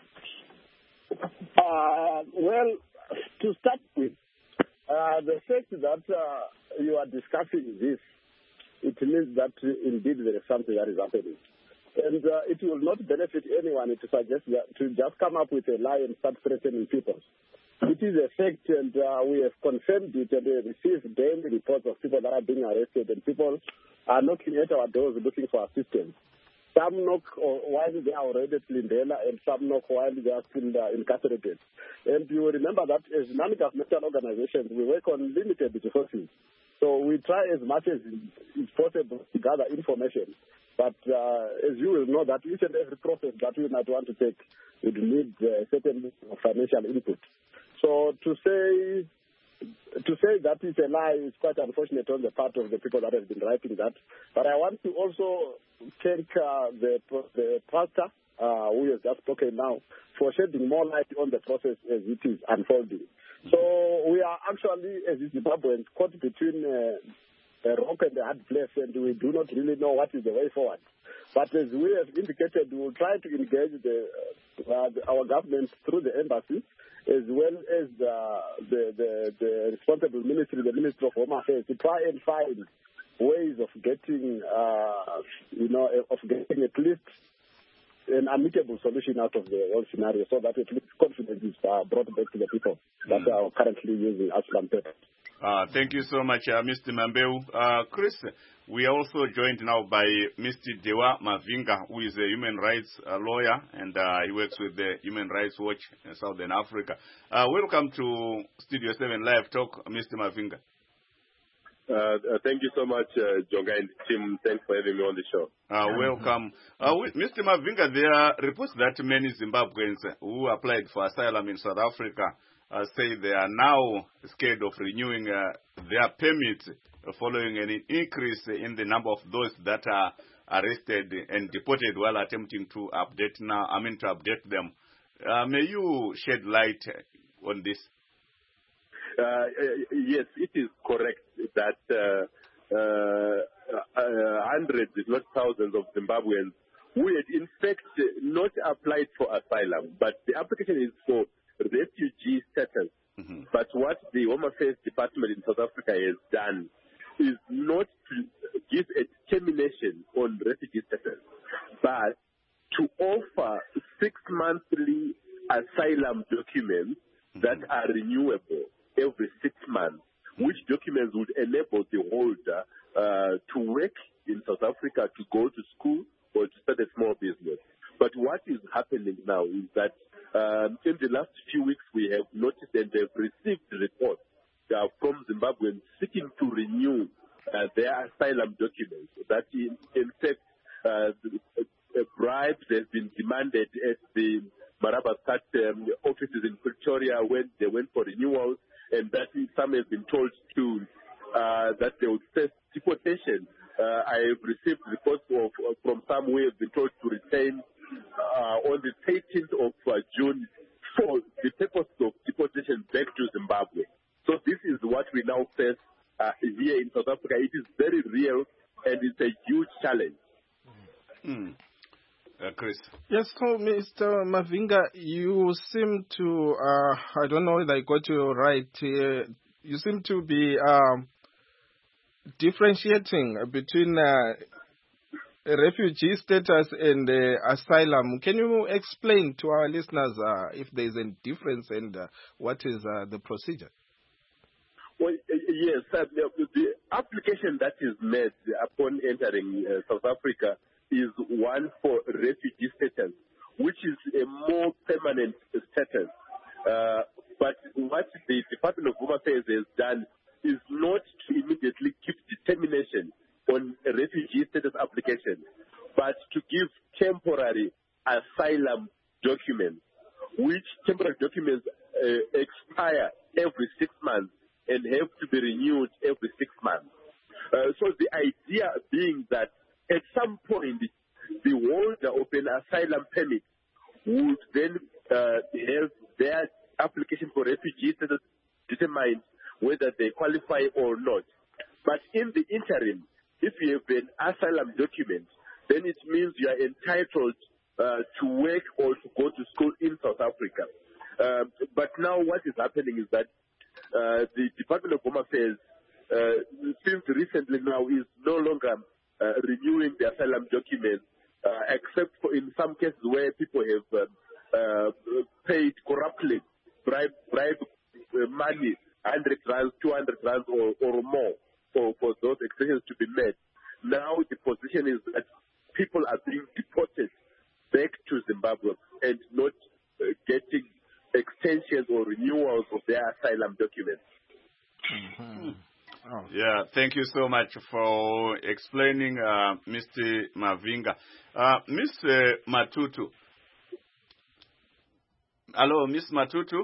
Uh, well, to start with, uh, the fact that uh, you are discussing this, it means that indeed there is something that is happening. And uh, it will not benefit anyone to suggest that, to just come up with a lie and start threatening people. It is a fact, and uh, we have confirmed it, and we have received daily reports of people that are being arrested, and people are knocking at our doors looking for assistance. Some knock while they are already at Lindela, and some knock while they are still uh, incarcerated. And you will remember that as non-governmental organizations, we work on limited resources. So we try as much as is possible to gather information. But uh, as you will know, that each and every process that we might want to take would need a certain financial input. So to say to say that is a lie is quite unfortunate on the part of the people that have been writing that. But I want to also thank uh, the the pastor uh, who has just spoken now for shedding more light on the process as it is unfolding. So we are actually, as Zimbabweans, caught between uh, a rock and a hard place, and we do not really know what is the way forward. But as we have indicated, we will try to engage the, uh, the, our government through the embassy, as well as uh, the, the, the responsible ministry, the Ministry of Home Affairs, to try and find ways of getting, uh, you know, of getting at least an amicable solution out of the whole scenario, so that at least confidence is uh, brought back to the people that mm. are currently using Aslam papers. Uh, thank you so much, uh, Mister Mambeu. Uh, Chris, we are also joined now by Mister Dewa Mavinga, who is a human rights uh, lawyer, and uh, he works with the Human Rights Watch in Southern Africa. Uh, welcome to Studio seven Live Talk, Mister Mavinga. Uh, uh, thank you so much, uh, Jonga and Tim. Thanks for having me on the show. Uh, welcome. Uh, Mister Mavinga, there are reports that many Zimbabweans who applied for asylum in South Africa uh, say they are now scared of renewing uh, their permits following an increase in the number of those that are arrested and deported while attempting to update now. I mean to update them. Uh, may you shed light on this? Uh, yes, it is correct that uh, uh, uh, hundreds, if not thousands, of Zimbabweans who had in fact not applied for asylum, but the application is for refugee status. Mm-hmm. But what the Home Affairs Department in South Africa has done is not to give a determination on refugee status, but to offer six monthly asylum documents mm-hmm. that are renewable every six months, which documents would enable the holder uh, to work in South Africa, to go to school, or to start a small business. But what is happening now is that um, in the last few weeks we have noticed and have received reports uh, from Zimbabweans seeking to renew uh, their asylum documents. That in, in fact, uh, the, uh, bribes have been demanded at the Marabaskat um, offices in Pretoria when they went for renewals, and that some have been told to uh, that they would face deportation. Uh, I have received reports of, of, from some who have been told to return uh, on the thirteenth of uh, June for the purpose of deportation back to Zimbabwe. So this is what we now face uh, here in South Africa. It is very real, and it's a huge challenge. Mm. Uh, Chris. Yes, so Mister Mavinga, you seem to, uh, I don't know if I got you right, uh, you seem to be um, differentiating between uh, refugee status and uh, asylum. Can you explain to our listeners uh, if there is a difference and uh, what is uh, the procedure? Well, yes, uh, the application that is made upon entering uh, South Africa is one for refugee status, which is a more permanent status. Uh, but what the Department of Home Affairs has done is not to immediately give determination on a refugee status application, but to give temporary asylum documents, which temporary documents uh, expire every six months and have to be renewed every six months. Uh, so the idea being that at some point the holder of an asylum permit would then uh, have their application for refugee status determined whether they qualify or not. But in the interim, if you have an asylum document, then it means you are entitled uh, to work or to go to school in South Africa. Uh, but now what is happening is that uh, the Department of Home Affairs, uh, since recently now, is no longer uh, renewing the asylum documents, uh, except for in some cases where people have uh, uh, paid corruptly, bribe, bribe uh, money, one hundred rands, two hundred rands or, or more for, for those extensions to be made. Now the position is that people are being deported back to Zimbabwe and not uh, getting extensions or renewals of their asylum documents. Mm-hmm. Oh. Yeah, thank you so much for explaining, uh, Mister Mavinga. Uh, Miss Uh, Matutu. Hello, Miss Matutu.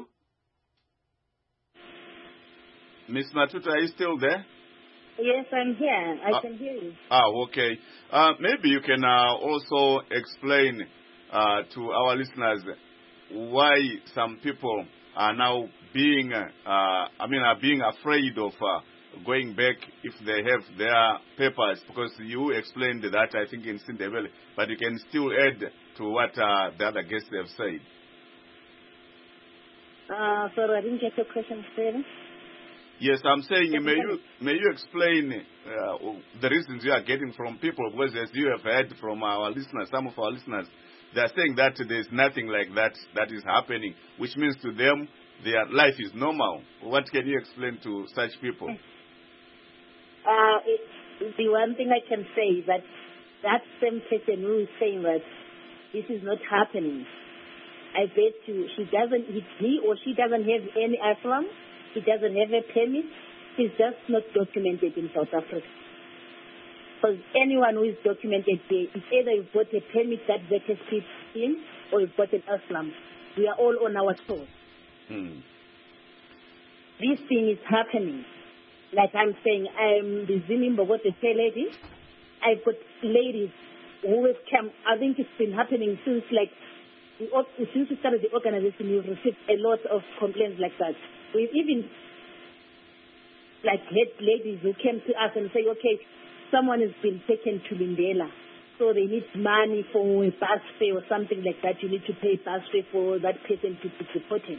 Miss Matutu, are you still there? Yes, I'm here. I uh, can hear you. Ah, okay. Uh, maybe you can uh, also explain uh, to our listeners why some people are now being, uh, I mean, are being afraid of uh, going back if they have their papers, because you explained that, I think, in Sindebele, but you can still add to what uh, the other guests have said. Uh, sorry, I didn't get your question, Stephen. Yes, I'm saying, may you may you explain uh, the reasons you are getting from people, because as you have heard from our listeners, some of our listeners, they are saying that there's nothing like that that is happening, which means to them their life is normal. What can you explain to such people? Uh, it, the one thing I can say is that that same person who is saying that this is not happening, I bet you she doesn't, he or she doesn't have any asylum. He doesn't have a permit. He's just not documented in South Africa. Because anyone who is documented there, it's either you've got a permit that vetters people in, or you've got an asylum. We are all on our toes. Hmm. This thing is happening. Like I'm saying, I'm the Zimimbo, what the lady. I've got ladies who have come. I think it's been happening since like since we started the organization. We've received a lot of complaints like that. We've even like had ladies who came to us and say, okay, someone has been taken to Lindela, so they need money for a bus fare or something like that. You need to pay bus fare for that person to be deported.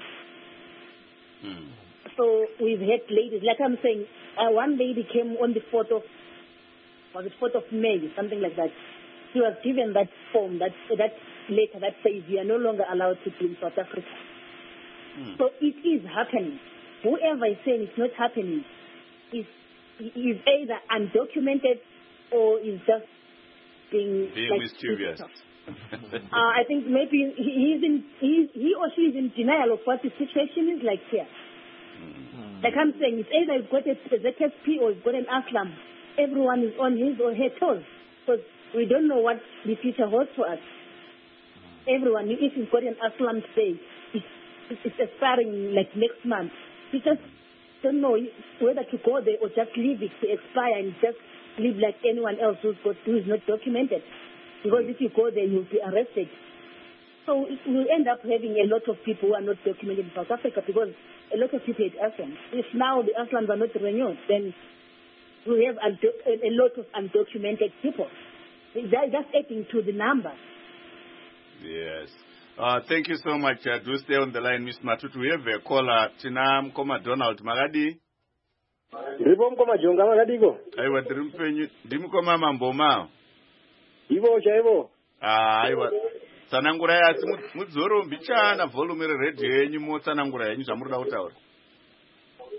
Hmm. So we've had ladies, like I'm saying, uh, one lady came on the fourth of, was it fourth of May, something like that. She was given that form, that that letter that says you are no longer allowed to be in South Africa. So it is happening. Whoever is saying it's not happening is is either undocumented or is just being, being like, mischievous. uh, I think maybe he, he's in he, he or she is in denial of what the situation is like here. Mm-hmm. Like I'm saying, it's either you've got a Z S P or you've got an asylum. Everyone is on his or her toes because we don't know what the future holds for us. Everyone, if you've got an asylum today, it's It's expiring like next month. You just don't know whether to go there or just leave it to expire and just live like anyone else who's got, who is not documented. Because if you go there, you'll be arrested. So we'll end up having a lot of people who are not documented in South Africa because a lot of people had asylum. If now the asylums are not renewed, then we have a lot of undocumented people. They're just adding to the number. Yes. Uh, thank you so much. Uh, do stay on the line, Miss Matutu. We have a caller. Tina Mkoma Donald Magadi. Ribo Mkoma Jonga Magadi go. Aiwa Drimpenyu. Dimukoma Mamboma. Ivo Chaivo. Ah, aiwa. Sanangura ya Mudzoro Bichana volume radio yenyu mo sanangura yenyu zamurda utaura.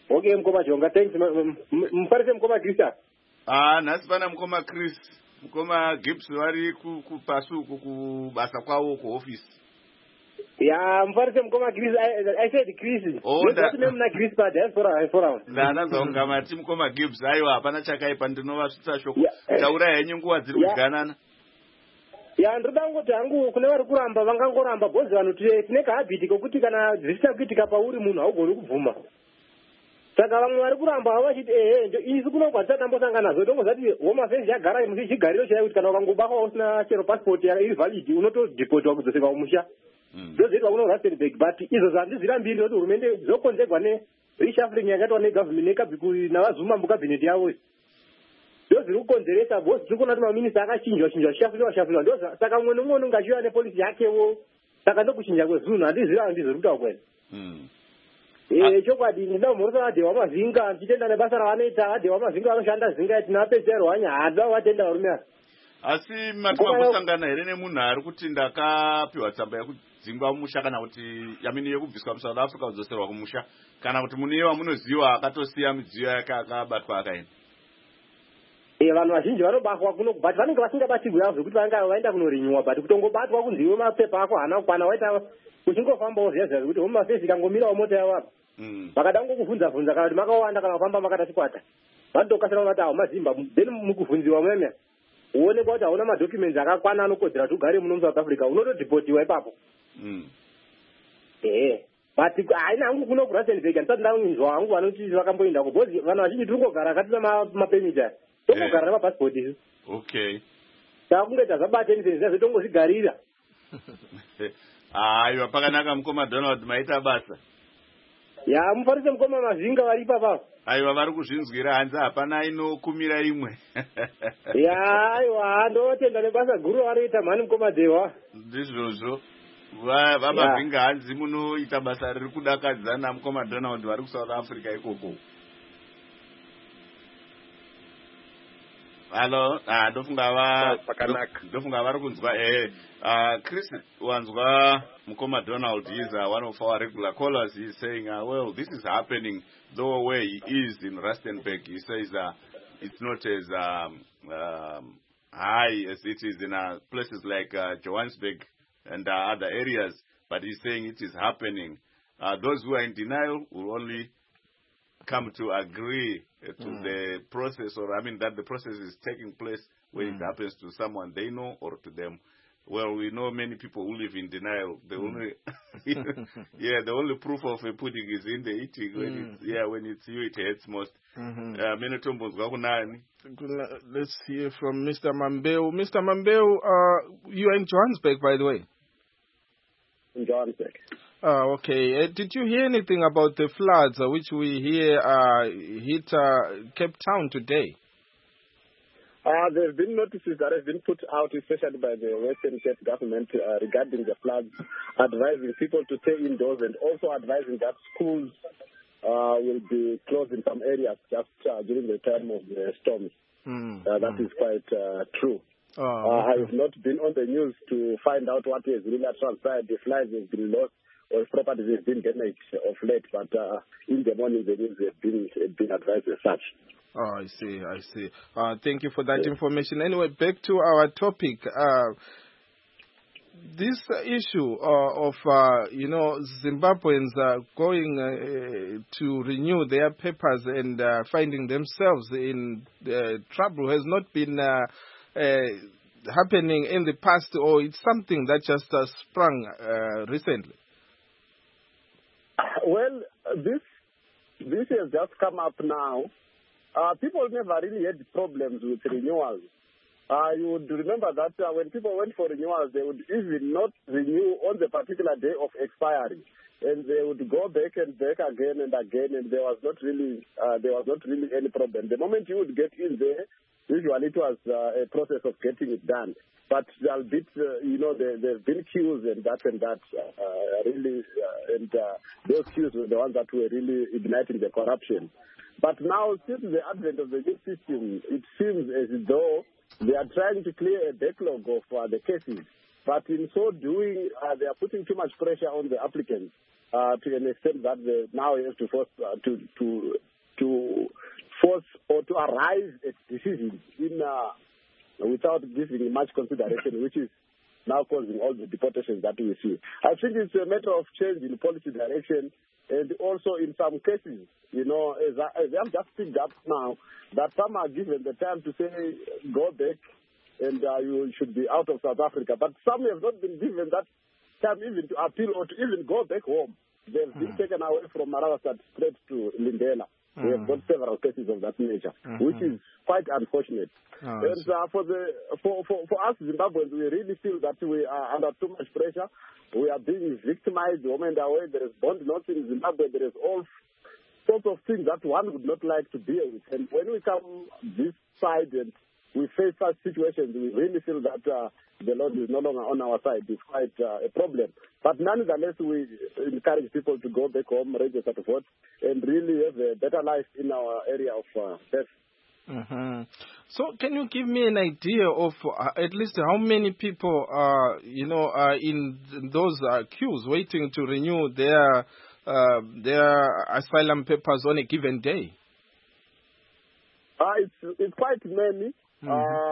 Okay, Mkoma Jonga, thanks. Mfarise Mkoma Krista. Ah, nhasi pana mukoma Chris. Mukoma Gibbs vari kupasuku kubasa kwawo kuoffice. Yeah, Mfarise Mkoma Chris. I, I said Chris. Oh, that name na Chris pa diaspora for. Ndana zonga mati mukoma Gibbs aiwa hapana chakaipa ndinovasvitsa shoko. Taura henyu nguva dziri kuganana. Ya ndoda ngoti hangu kune vari kuramba vangangoramba bhozi vanhu tine kahabhiti kokuti kana zvisina kuitika pauri munhu haugoni kubvuma. Saka vamwe vari kuramba havo vachiti ehe isu kunogwadisa tambosangana nazo tongozati home affairs yagara muchigariro chaiyo kuti kana ukangobakwa usina chero passport iri valid unotodhipotwa kudzoseka kumusha. Ndozoitwa kuno Rustenburg but izvo zvandizvirambiri nekuti hurumende zvokonzerwa nereshuffling yakaitwa negovernment nekabhiku navazuma mukabhineti yavo. Ndo zviri kukonzeresa bosi tiri kuona kuti maminista akachinjwa chinjwa shafuriwa shafuriwa ndo saka mumwe nomumwe unenge achiuya nepolisi yakewo saka ndokuchinja kwezunhu handizvira ndizvo kutaura kwena. Eh chokwadi ndida kumhoresa vadhe wamazinga tichitenda nebasa ravanoita vadhe wamazinga vanoshanda zinga tinapedzerwa hanya hada vatenda varume ava. Asi matimambosangana here nemunhu ari kuti ndakapiwa tsamba yekudzingwa musha kana kuti yamini yekubviswa muSouth Africa kudzoserwa kumusha kana kuti munhu iyewa munoziva akatosiya midziyo yake akabatwa akaenda. Eh vanhu vazhinji vanobatwa kuno but vanenge vasingabatirwi avo zvekuti vanga vaenda kunorinyiwa but kutongobatwa kunziwe mapepa ako hana kukwana waita uchingofambawo ziya ziya kuti home affairs ikangomirawo mota yavo apa vakada ngokubvunza bvunza kana kuti makawanda kana kufamba makatati kwata vanotokasira vati awo mazimba then mukubvunziwa muyamya uonekwa kuti hauna madocuments akakwana anokodzera kuti ugare muno muSouth Africa unotodhipotiwa ipapo. Ehe but haina hangu kuno kuRustenburg ndisati ndainzwa hangu vanoti vakamboendako bhozi vanhu vazhinji tiri kugara katina mapemiti aya tongogara nemapassport isu. Okay. Saka kungoita zvabate nzenzia zvetongozvigarira. Aiwa pakanaka mukoma Donald maita basa. Ya mufarise mukoma mazinga vari ipapa. Aiwa vari kuzvinzwira hanzi hapana inokumira imwe. Ya aiwa ndotenda nebasa guru varikuita mhani mukoma Dewa. Ndizvozvo. Vamazinga hanzi munoita basa riri kudakadzana mukoma Donald vari kuSouth Africa ikoko. Hello, ah ndofunga va pakanaka. Ndofunga vari kunzwa eh uh Chris wanzwa mukoma Donald is uh, one of our regular callers. He is saying uh, well this is happening though where he is in Rustenburg. He says uh, it's not as um, um, high as it is in uh, places like uh, Johannesburg and uh, other areas, but he's saying it is happening. Uh, those who are in denial will only come to agree uh, to mm. the process, or I mean that the process is taking place when mm. it happens to someone they know or to them. Well, we know many people who live in denial. The mm. only, yeah, the only proof of a pudding is in the eating. When mm. it's, yeah, when it's you, it hurts most. Mm-hmm. uh, Let's hear from Mister Mambeu. Mister Mambeu, uh, you are in Johannesburg, by the way. In Johannesburg. Oh, okay. Uh, did you hear anything about the floods uh, which we hear uh, hit uh, Cape Town today? Uh, there have been notices that have been put out, especially by the Western Cape government, uh, regarding the floods, advising people to stay indoors and also advising that schools uh, will be closed in some areas just uh, during the time of the storms. Mm. Uh, that mm. is quite uh, true. Oh, uh, okay. I have not been on the news to find out what has really transpired. The lives have been lost or property has been damaged of late, but uh, in the morning the news has been, has been advised as such. Oh, I see, I see. Uh, thank you for that yeah. information. Anyway, back to our topic. Uh, this uh, issue uh, of, uh, you know, Zimbabweans uh, going uh, to renew their papers and uh, finding themselves in uh, trouble has not been uh, uh, happening in the past, or it's something that just uh, sprung uh, recently? Well, this this has just come up now. Uh, people never really had problems with renewals. Uh, you would remember that uh, when people went for renewals, they would even not renew on the particular day of expiry, and they would go back and back again and again, and there was not really uh, there was not really any problem. The moment you would get in there, usually it was uh, a process of getting it done. But albeit, uh, you know, there have been queues and that and that, uh, really, uh, and uh, those queues were the ones that were really igniting the corruption. But now, since the advent of the new system, it seems as though they are trying to clear a backlog of uh, the cases. But in so doing, uh, they are putting too much pressure on the applicants. uh, to an extent that they now have to force uh, to to to force or to arrive at decisions in uh, without giving much consideration, which is now causing all the deportations that we see. I think it's a matter of change in policy direction, and also in some cases, you know, as, I, as I've just picked up now, that some are given the time to say, go back, and uh, you should be out of South Africa. But some have not been given that time even to appeal or to even go back home. They've been mm. taken away from Marawasat straight to Lindela. Mm. We have got several cases of that nature, mm-hmm. which is quite unfortunate. Oh, and uh, for the for, for, for us Zimbabweans, we really feel that we are under too much pressure. We are being victimized home and away. There is bond not in Zimbabwe. There is all sorts of things that one would not like to deal with. And when we come this side and we face such situations, we really feel that uh, the Lord is no longer on our side. It's quite uh, a problem. But nonetheless, we encourage people to go back home, register to vote, and really have a better life in our area of uh, birth. Mm-hmm. So, can you give me an idea of uh, at least how many people are, you know, are in those uh, queues waiting to renew their uh, their asylum papers on a given day? Uh, it's it's quite many, mm-hmm.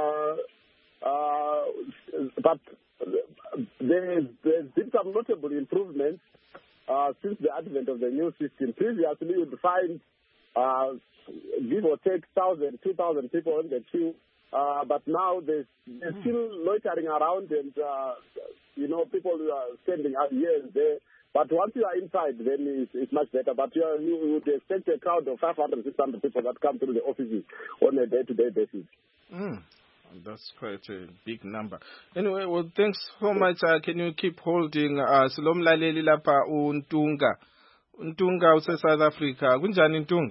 uh, uh, but there's there's been some notable improvements uh, since the advent of the new system. Previously, you would find uh, give or take thousand, two thousand people in the queue, uh, but now there's, they're still loitering around, and uh, you know, people are standing out here and there. But once you are inside, then it's, it's much better. But you, are, you would expect a crowd of five hundred, six hundred people that come through the offices on a day-to-day basis. Mm. That's quite a big number. Anyway, well, thanks so much. Uh, can you keep holding? Uh, Silomlaleli lapha uNtunga. uNtunga use South Africa. Kunjani uNtunga?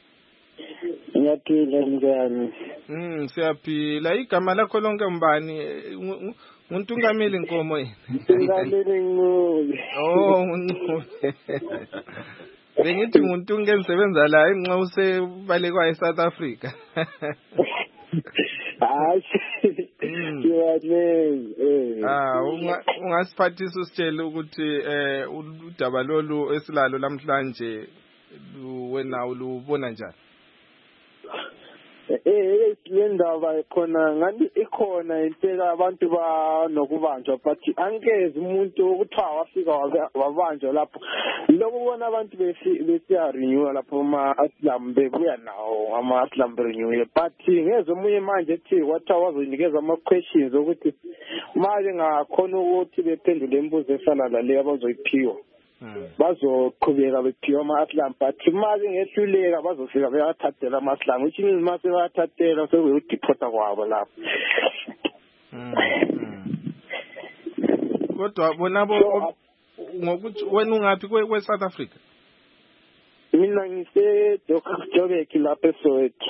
Ngiyaphila njani? Mm, siyaphila. Igama lakho lonke mbani? Untungameli Nkomo yini? Untungameli Nkomo. Oh, Nkomo. Bengithi uNtunga ensebenza la enxa usebalekwa eSouth Africa. Hayi. Ngiyabonga. Ah, ungasiphathisa usitshele ukuthi eh udaba lolu esilalo namhlanje wena ulubona njani? Eh le ndaba khona ngani ikhona impela abantu banokubanjwa but angeze umuntu ukuthiwa wafika wabanjwa lapho lokho kubona abantu besiya renew lapho ama aslam bebuya nawo ama aslam renew but ngeze umunye manje ethi wathiwa wazonikeza ama questions ukuthi manje ngakhona ukuthi bephendule imibuzo efana nale abazoyiphiwa bazoqhubeka bephiwa ama-aslam but imali ngehluleka bazofika beyathathela ama-aslam which means mase bayathathela sekuyudiphotha kwabo lapho. Kodwa bona bo ngokuthi wena ungaphi kwe-South Africa? Mina ngise-Joburg lapha eSoweto.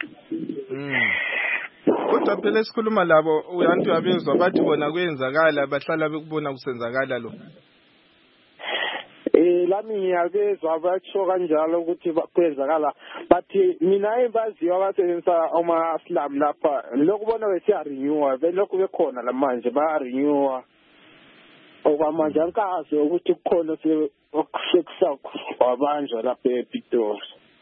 Kodwa phela esikhuluma labo uyantu uyabezwa bathi bona kuyenzakala bahlala bekubona kusenzakala lo. Eh lami ngiyabezwa abatsho kanjalo ukuthi kwenzakala but mina embaziyo abasebenzisa ama-aslam lapha lokubona besiya renew belokhu bekhona lamanje ba renew okwamanje ankazi ukuthi kukhona sekusakho wabanjwa lapha ePitori.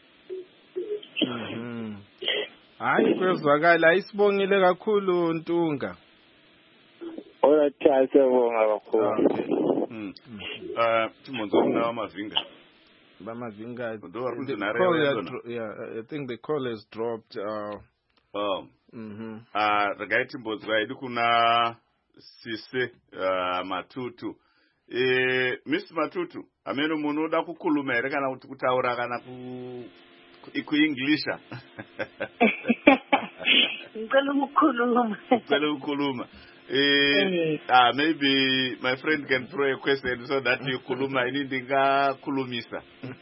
Mhm. Hayi kwezwakala isibongile kakhulu Ntunga. Alright, siyabonga kakhulu. Mm. Uh, Timonzo na Mavinga. Bamavinga. The yeah, I think the call has dropped. Uh, oh. Mhm. Ah, ragaiti mbozwa idu kuna sise uh, Matutu. Eh, Miss Matutu, ameno munoda kukuluma ere kana kuti kutaura kana ku ku Englisha. Ngicela ukukhuluma. Ngicela ukukhuluma. Eh, ah, maybe my friend can throw a question so that you kuluma inindinga kulumisa.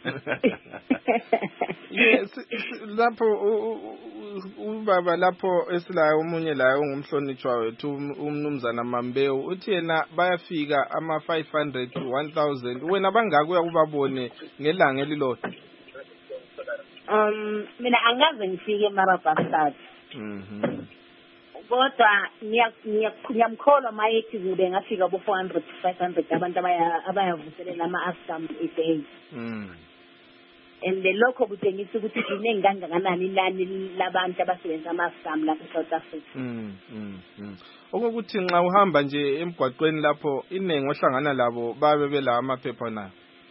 Yes, lapho ubaba lapho esilayo umunye la ungumhlonitshwa wethu umnumzana Mambewu uthi yena bayafika ama five hundred to one thousand wena bangaka uyakubabone ngelanga elilodwa. Um mina angaze ngifike mara bathathu. Mhm. kodwa ngiyamkholwa mayethi kube ngafika bo four hundred to five hundred abantu abayavuselela ama-ASCAM a day. Mm. And lokho kutshengisa ukuthi liningi kangakanani inani labantu abasebenza ama-ASCAM lapha eSouth Africa. Mm, mm, mm. Okokuthi nxa uhamba nje emgwaqweni lapho iningi ohlangana labo babe belawo amaphepha na?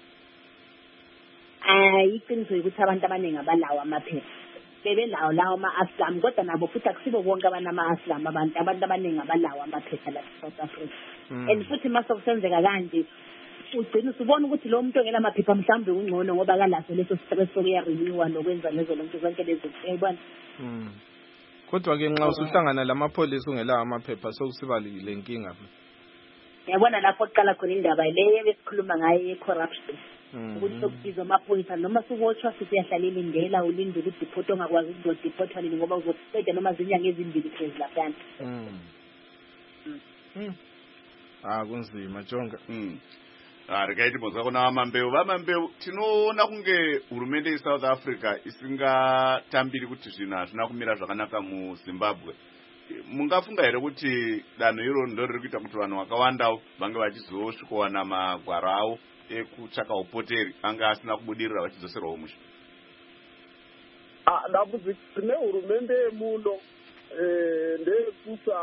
Hayi, iqiniso ukuthi abantu abaningi abalawo amaphepha. Bebelawo lawo ama-ASCAM kodwa nabo futhi akusibo bonke abanama-ASCAM abantu abantu abaningi abalawo amaphepha lapha eSouth Africa. And futhi masokusenzeka kanje ugcina usubona ukuthi lo muntu ongela maphepha mhlawumbe ungcono ngoba kalaso leso stress sokuya-renewa nokwenza lezo lonke zonke lezo yayibona. Mm. Kodwa ke nxa usuhlangana lamapholisa ungelawo amaphepha sokusiba le nkinga. Yabona lapho oqala khona indaba leyo esikhuluma ngayo ye-corruption. Ukuthi sokubizwa amaphoyisa noma subotshwa sithi uyahlalela indela ulinde ukuthi deport ongakwazi ukuzodeport nini ngoba uzoqeda noma zinyanga ezimbili phezulu laphana. Mm. Ah kunzima jonga. Mm. Ari kaiti mozwa kuna vamambeu vamambeu tinoona kunge hurumende yeSouth Africa isingatambiri kuti zvinhu hazvina kumira zvakanaka muZimbabwe. Mungafunga here kuti danho iro ndo riri kuita kuti vanhu vakawandawo vange vachizosvika wana magwaro avo ekutsvaka upoteri anga asina kubudirira vachidzoserwawo musha? Ah, dambudziko rine hurumende yemuno ndekusa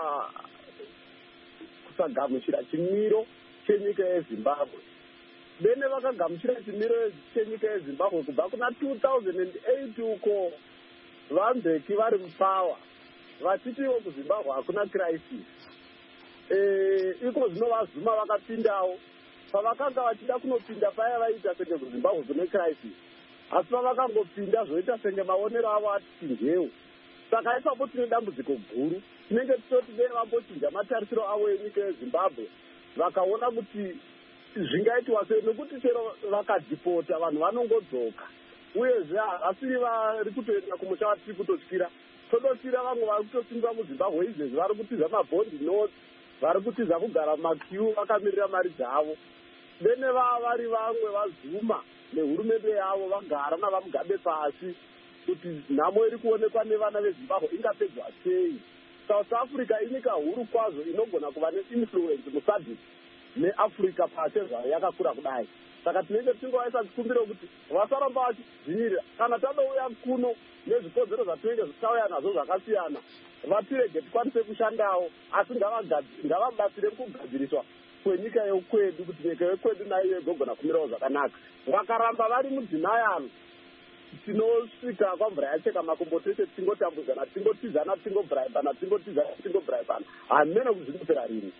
kusagamuchira chimiro chenyika yeZimbabwe. Bene vakagamuchira chimiro chenyika yeZimbabwe kubva kuna two thousand eight uko vaMbeki vari mupawa vachitiwo kuZimbabwe hakuna crisis. Eh, iko zvino vaZuma vakapindawo pavakanga vachida kunopinda paya vaita senge kuZimbabwe kune crisis, asi pavakangopinda zvoita senge maonero avo ati njeu. Saka ipapo tine dambudziko guru tinenge titoti dei vambochinja matarisiro avo enyika yeZimbabwe vakaona kuti zvingaitwa sei, nokuti chero vakadhipota vanhu vanongodzoka uyezve havasiri vari kutoenda kumusha vatiri kutotyira. Todotyira vamwe vari kutosimba muZimbabwe izvezvi vari kutiza mabhondi notes, vari kutiza kugara mumakiu vakamirira mari dzavo. Bene vava vari vamwe vaZuma nehurumende yavo vagara navamugabe pasi kuti nhamo iri kuonekwa nevana veZimbabwe ingapedzwa sei. South Africa inyika huru kwazvo inogona kuva neinfluence musadc neAfrica pasi zvayo yakakura kudai. Saka tinenge tingovaisa chikumbiro kuti vasaramba vachidzvinyirira. Kana tadouya kuno nezvikodzero zvatinenge zvichauya nazvo zvakasiyana, vatirege tikwanise kushandawo, asi ngavabatsire kugadziriswa kwenyika yekwedu kuti nyika yekwedu nayo igogona kumirawo zvakanaka. Vakaramba vari mudhinayalo tinosvika kwamvura yacheka makombo tese tingotambudzana tingotizana tingobhuraibhana tingotizana tingobhuraibhana hamene kuzvinopera rini.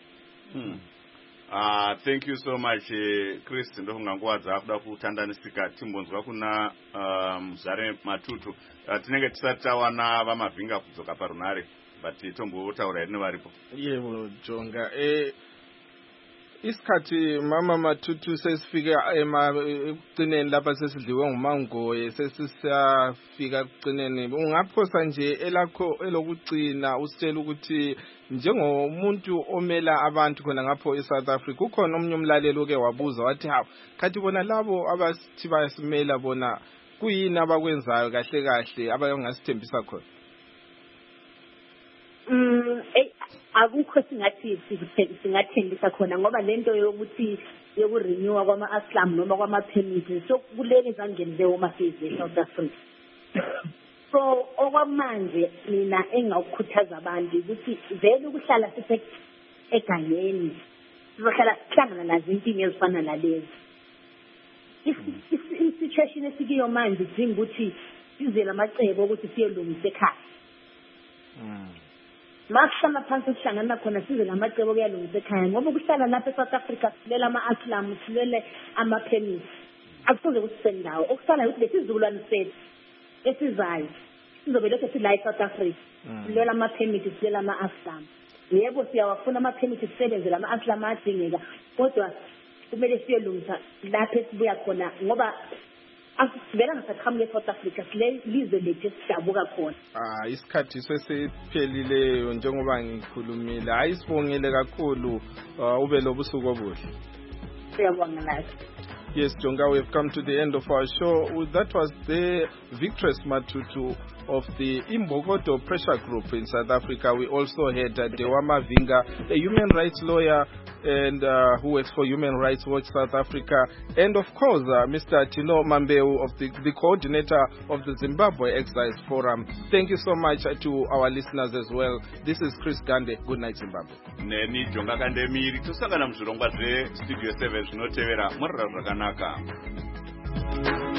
Uh, thank you so much uh, Chris. Ndofunga nguva dzakuda kutandanisika timbonzwa kuna Muzare um, Matutu. Uh, tinenge tisati tawana vamavhinga kudzoka parunare but tombotaura here nevaripo. Yebo jonga. Eh isikhathi mama Matutu sesifika ekucineni lapha sesidliwe ngumangoye sesisafika ekucineni, ungaphosa nje elakho elokucina usitshela ukuthi njengomuntu omela abantu khona ngapho eSouth Africa ukhona omnye umlaleli oke wabuza wathi hawu khathi bona labo abathi bayasimela bona kuyini abakwenzayo kahle kahle abayangasithembisa khona? Mm, eh akukho singathi singathembisa khona ngoba lento yokuthi yokurenewa kwama-ASCAM noma kwama-permit so kuleke ezandleni ze-Home eSouth Africa. So okwamanje mina engawukhuthaza abantu ukuthi vele ukuhlala sise egangeni sizohlala sihlangana nazo inkinga ezifana nalezi. I-situation esikiyo manje idinga ukuthi sizele amacebo ukuthi siyelungisa ekhaya. Makuhlala phansi sihlangana khona size lamacebo kuyalungisa ekhaya ngoba ukuhlala lapha eSouth Africa silela ama-ASCAM silele ama-permit akusoze ukuthi sendawo okusala ukuthi lesizukulwane sethu esizayo sizobe lokho sila eSouth Africa silela ama-permit silela ama-ASCAM. Yebo siyawafuna ama-permit sisebenzele ama-ASCAM adingeka kodwa kumele siyelungisa lapha esibuya khona ngoba asivela ngasaqhamuka eSouth Africa lizwe lethu esidabuka khona. Ah isikhathi sesiphelile njengoba ngikhulumile, ayisibongele kakhulu ube lobusuku obuhle. Siyabonga. Yes, Jonga, we've come to the end of our show. That was the Victress Matutu of the Imbokodo Pressure Group in South Africa. We also had uh, Dewama Vinga, a human rights lawyer and uh, who works for Human Rights Watch South Africa, and of course uh, Mister Tino Mambeu, of the, the coordinator of the Zimbabwe Exercise Forum. Thank you so much uh, to our listeners as well. This is Chris Gande. Good night, Zimbabwe. Neni Jonga Gande Miri tusangana muzvirongwa zve Studio seven zvinotevera murira zvakanaka.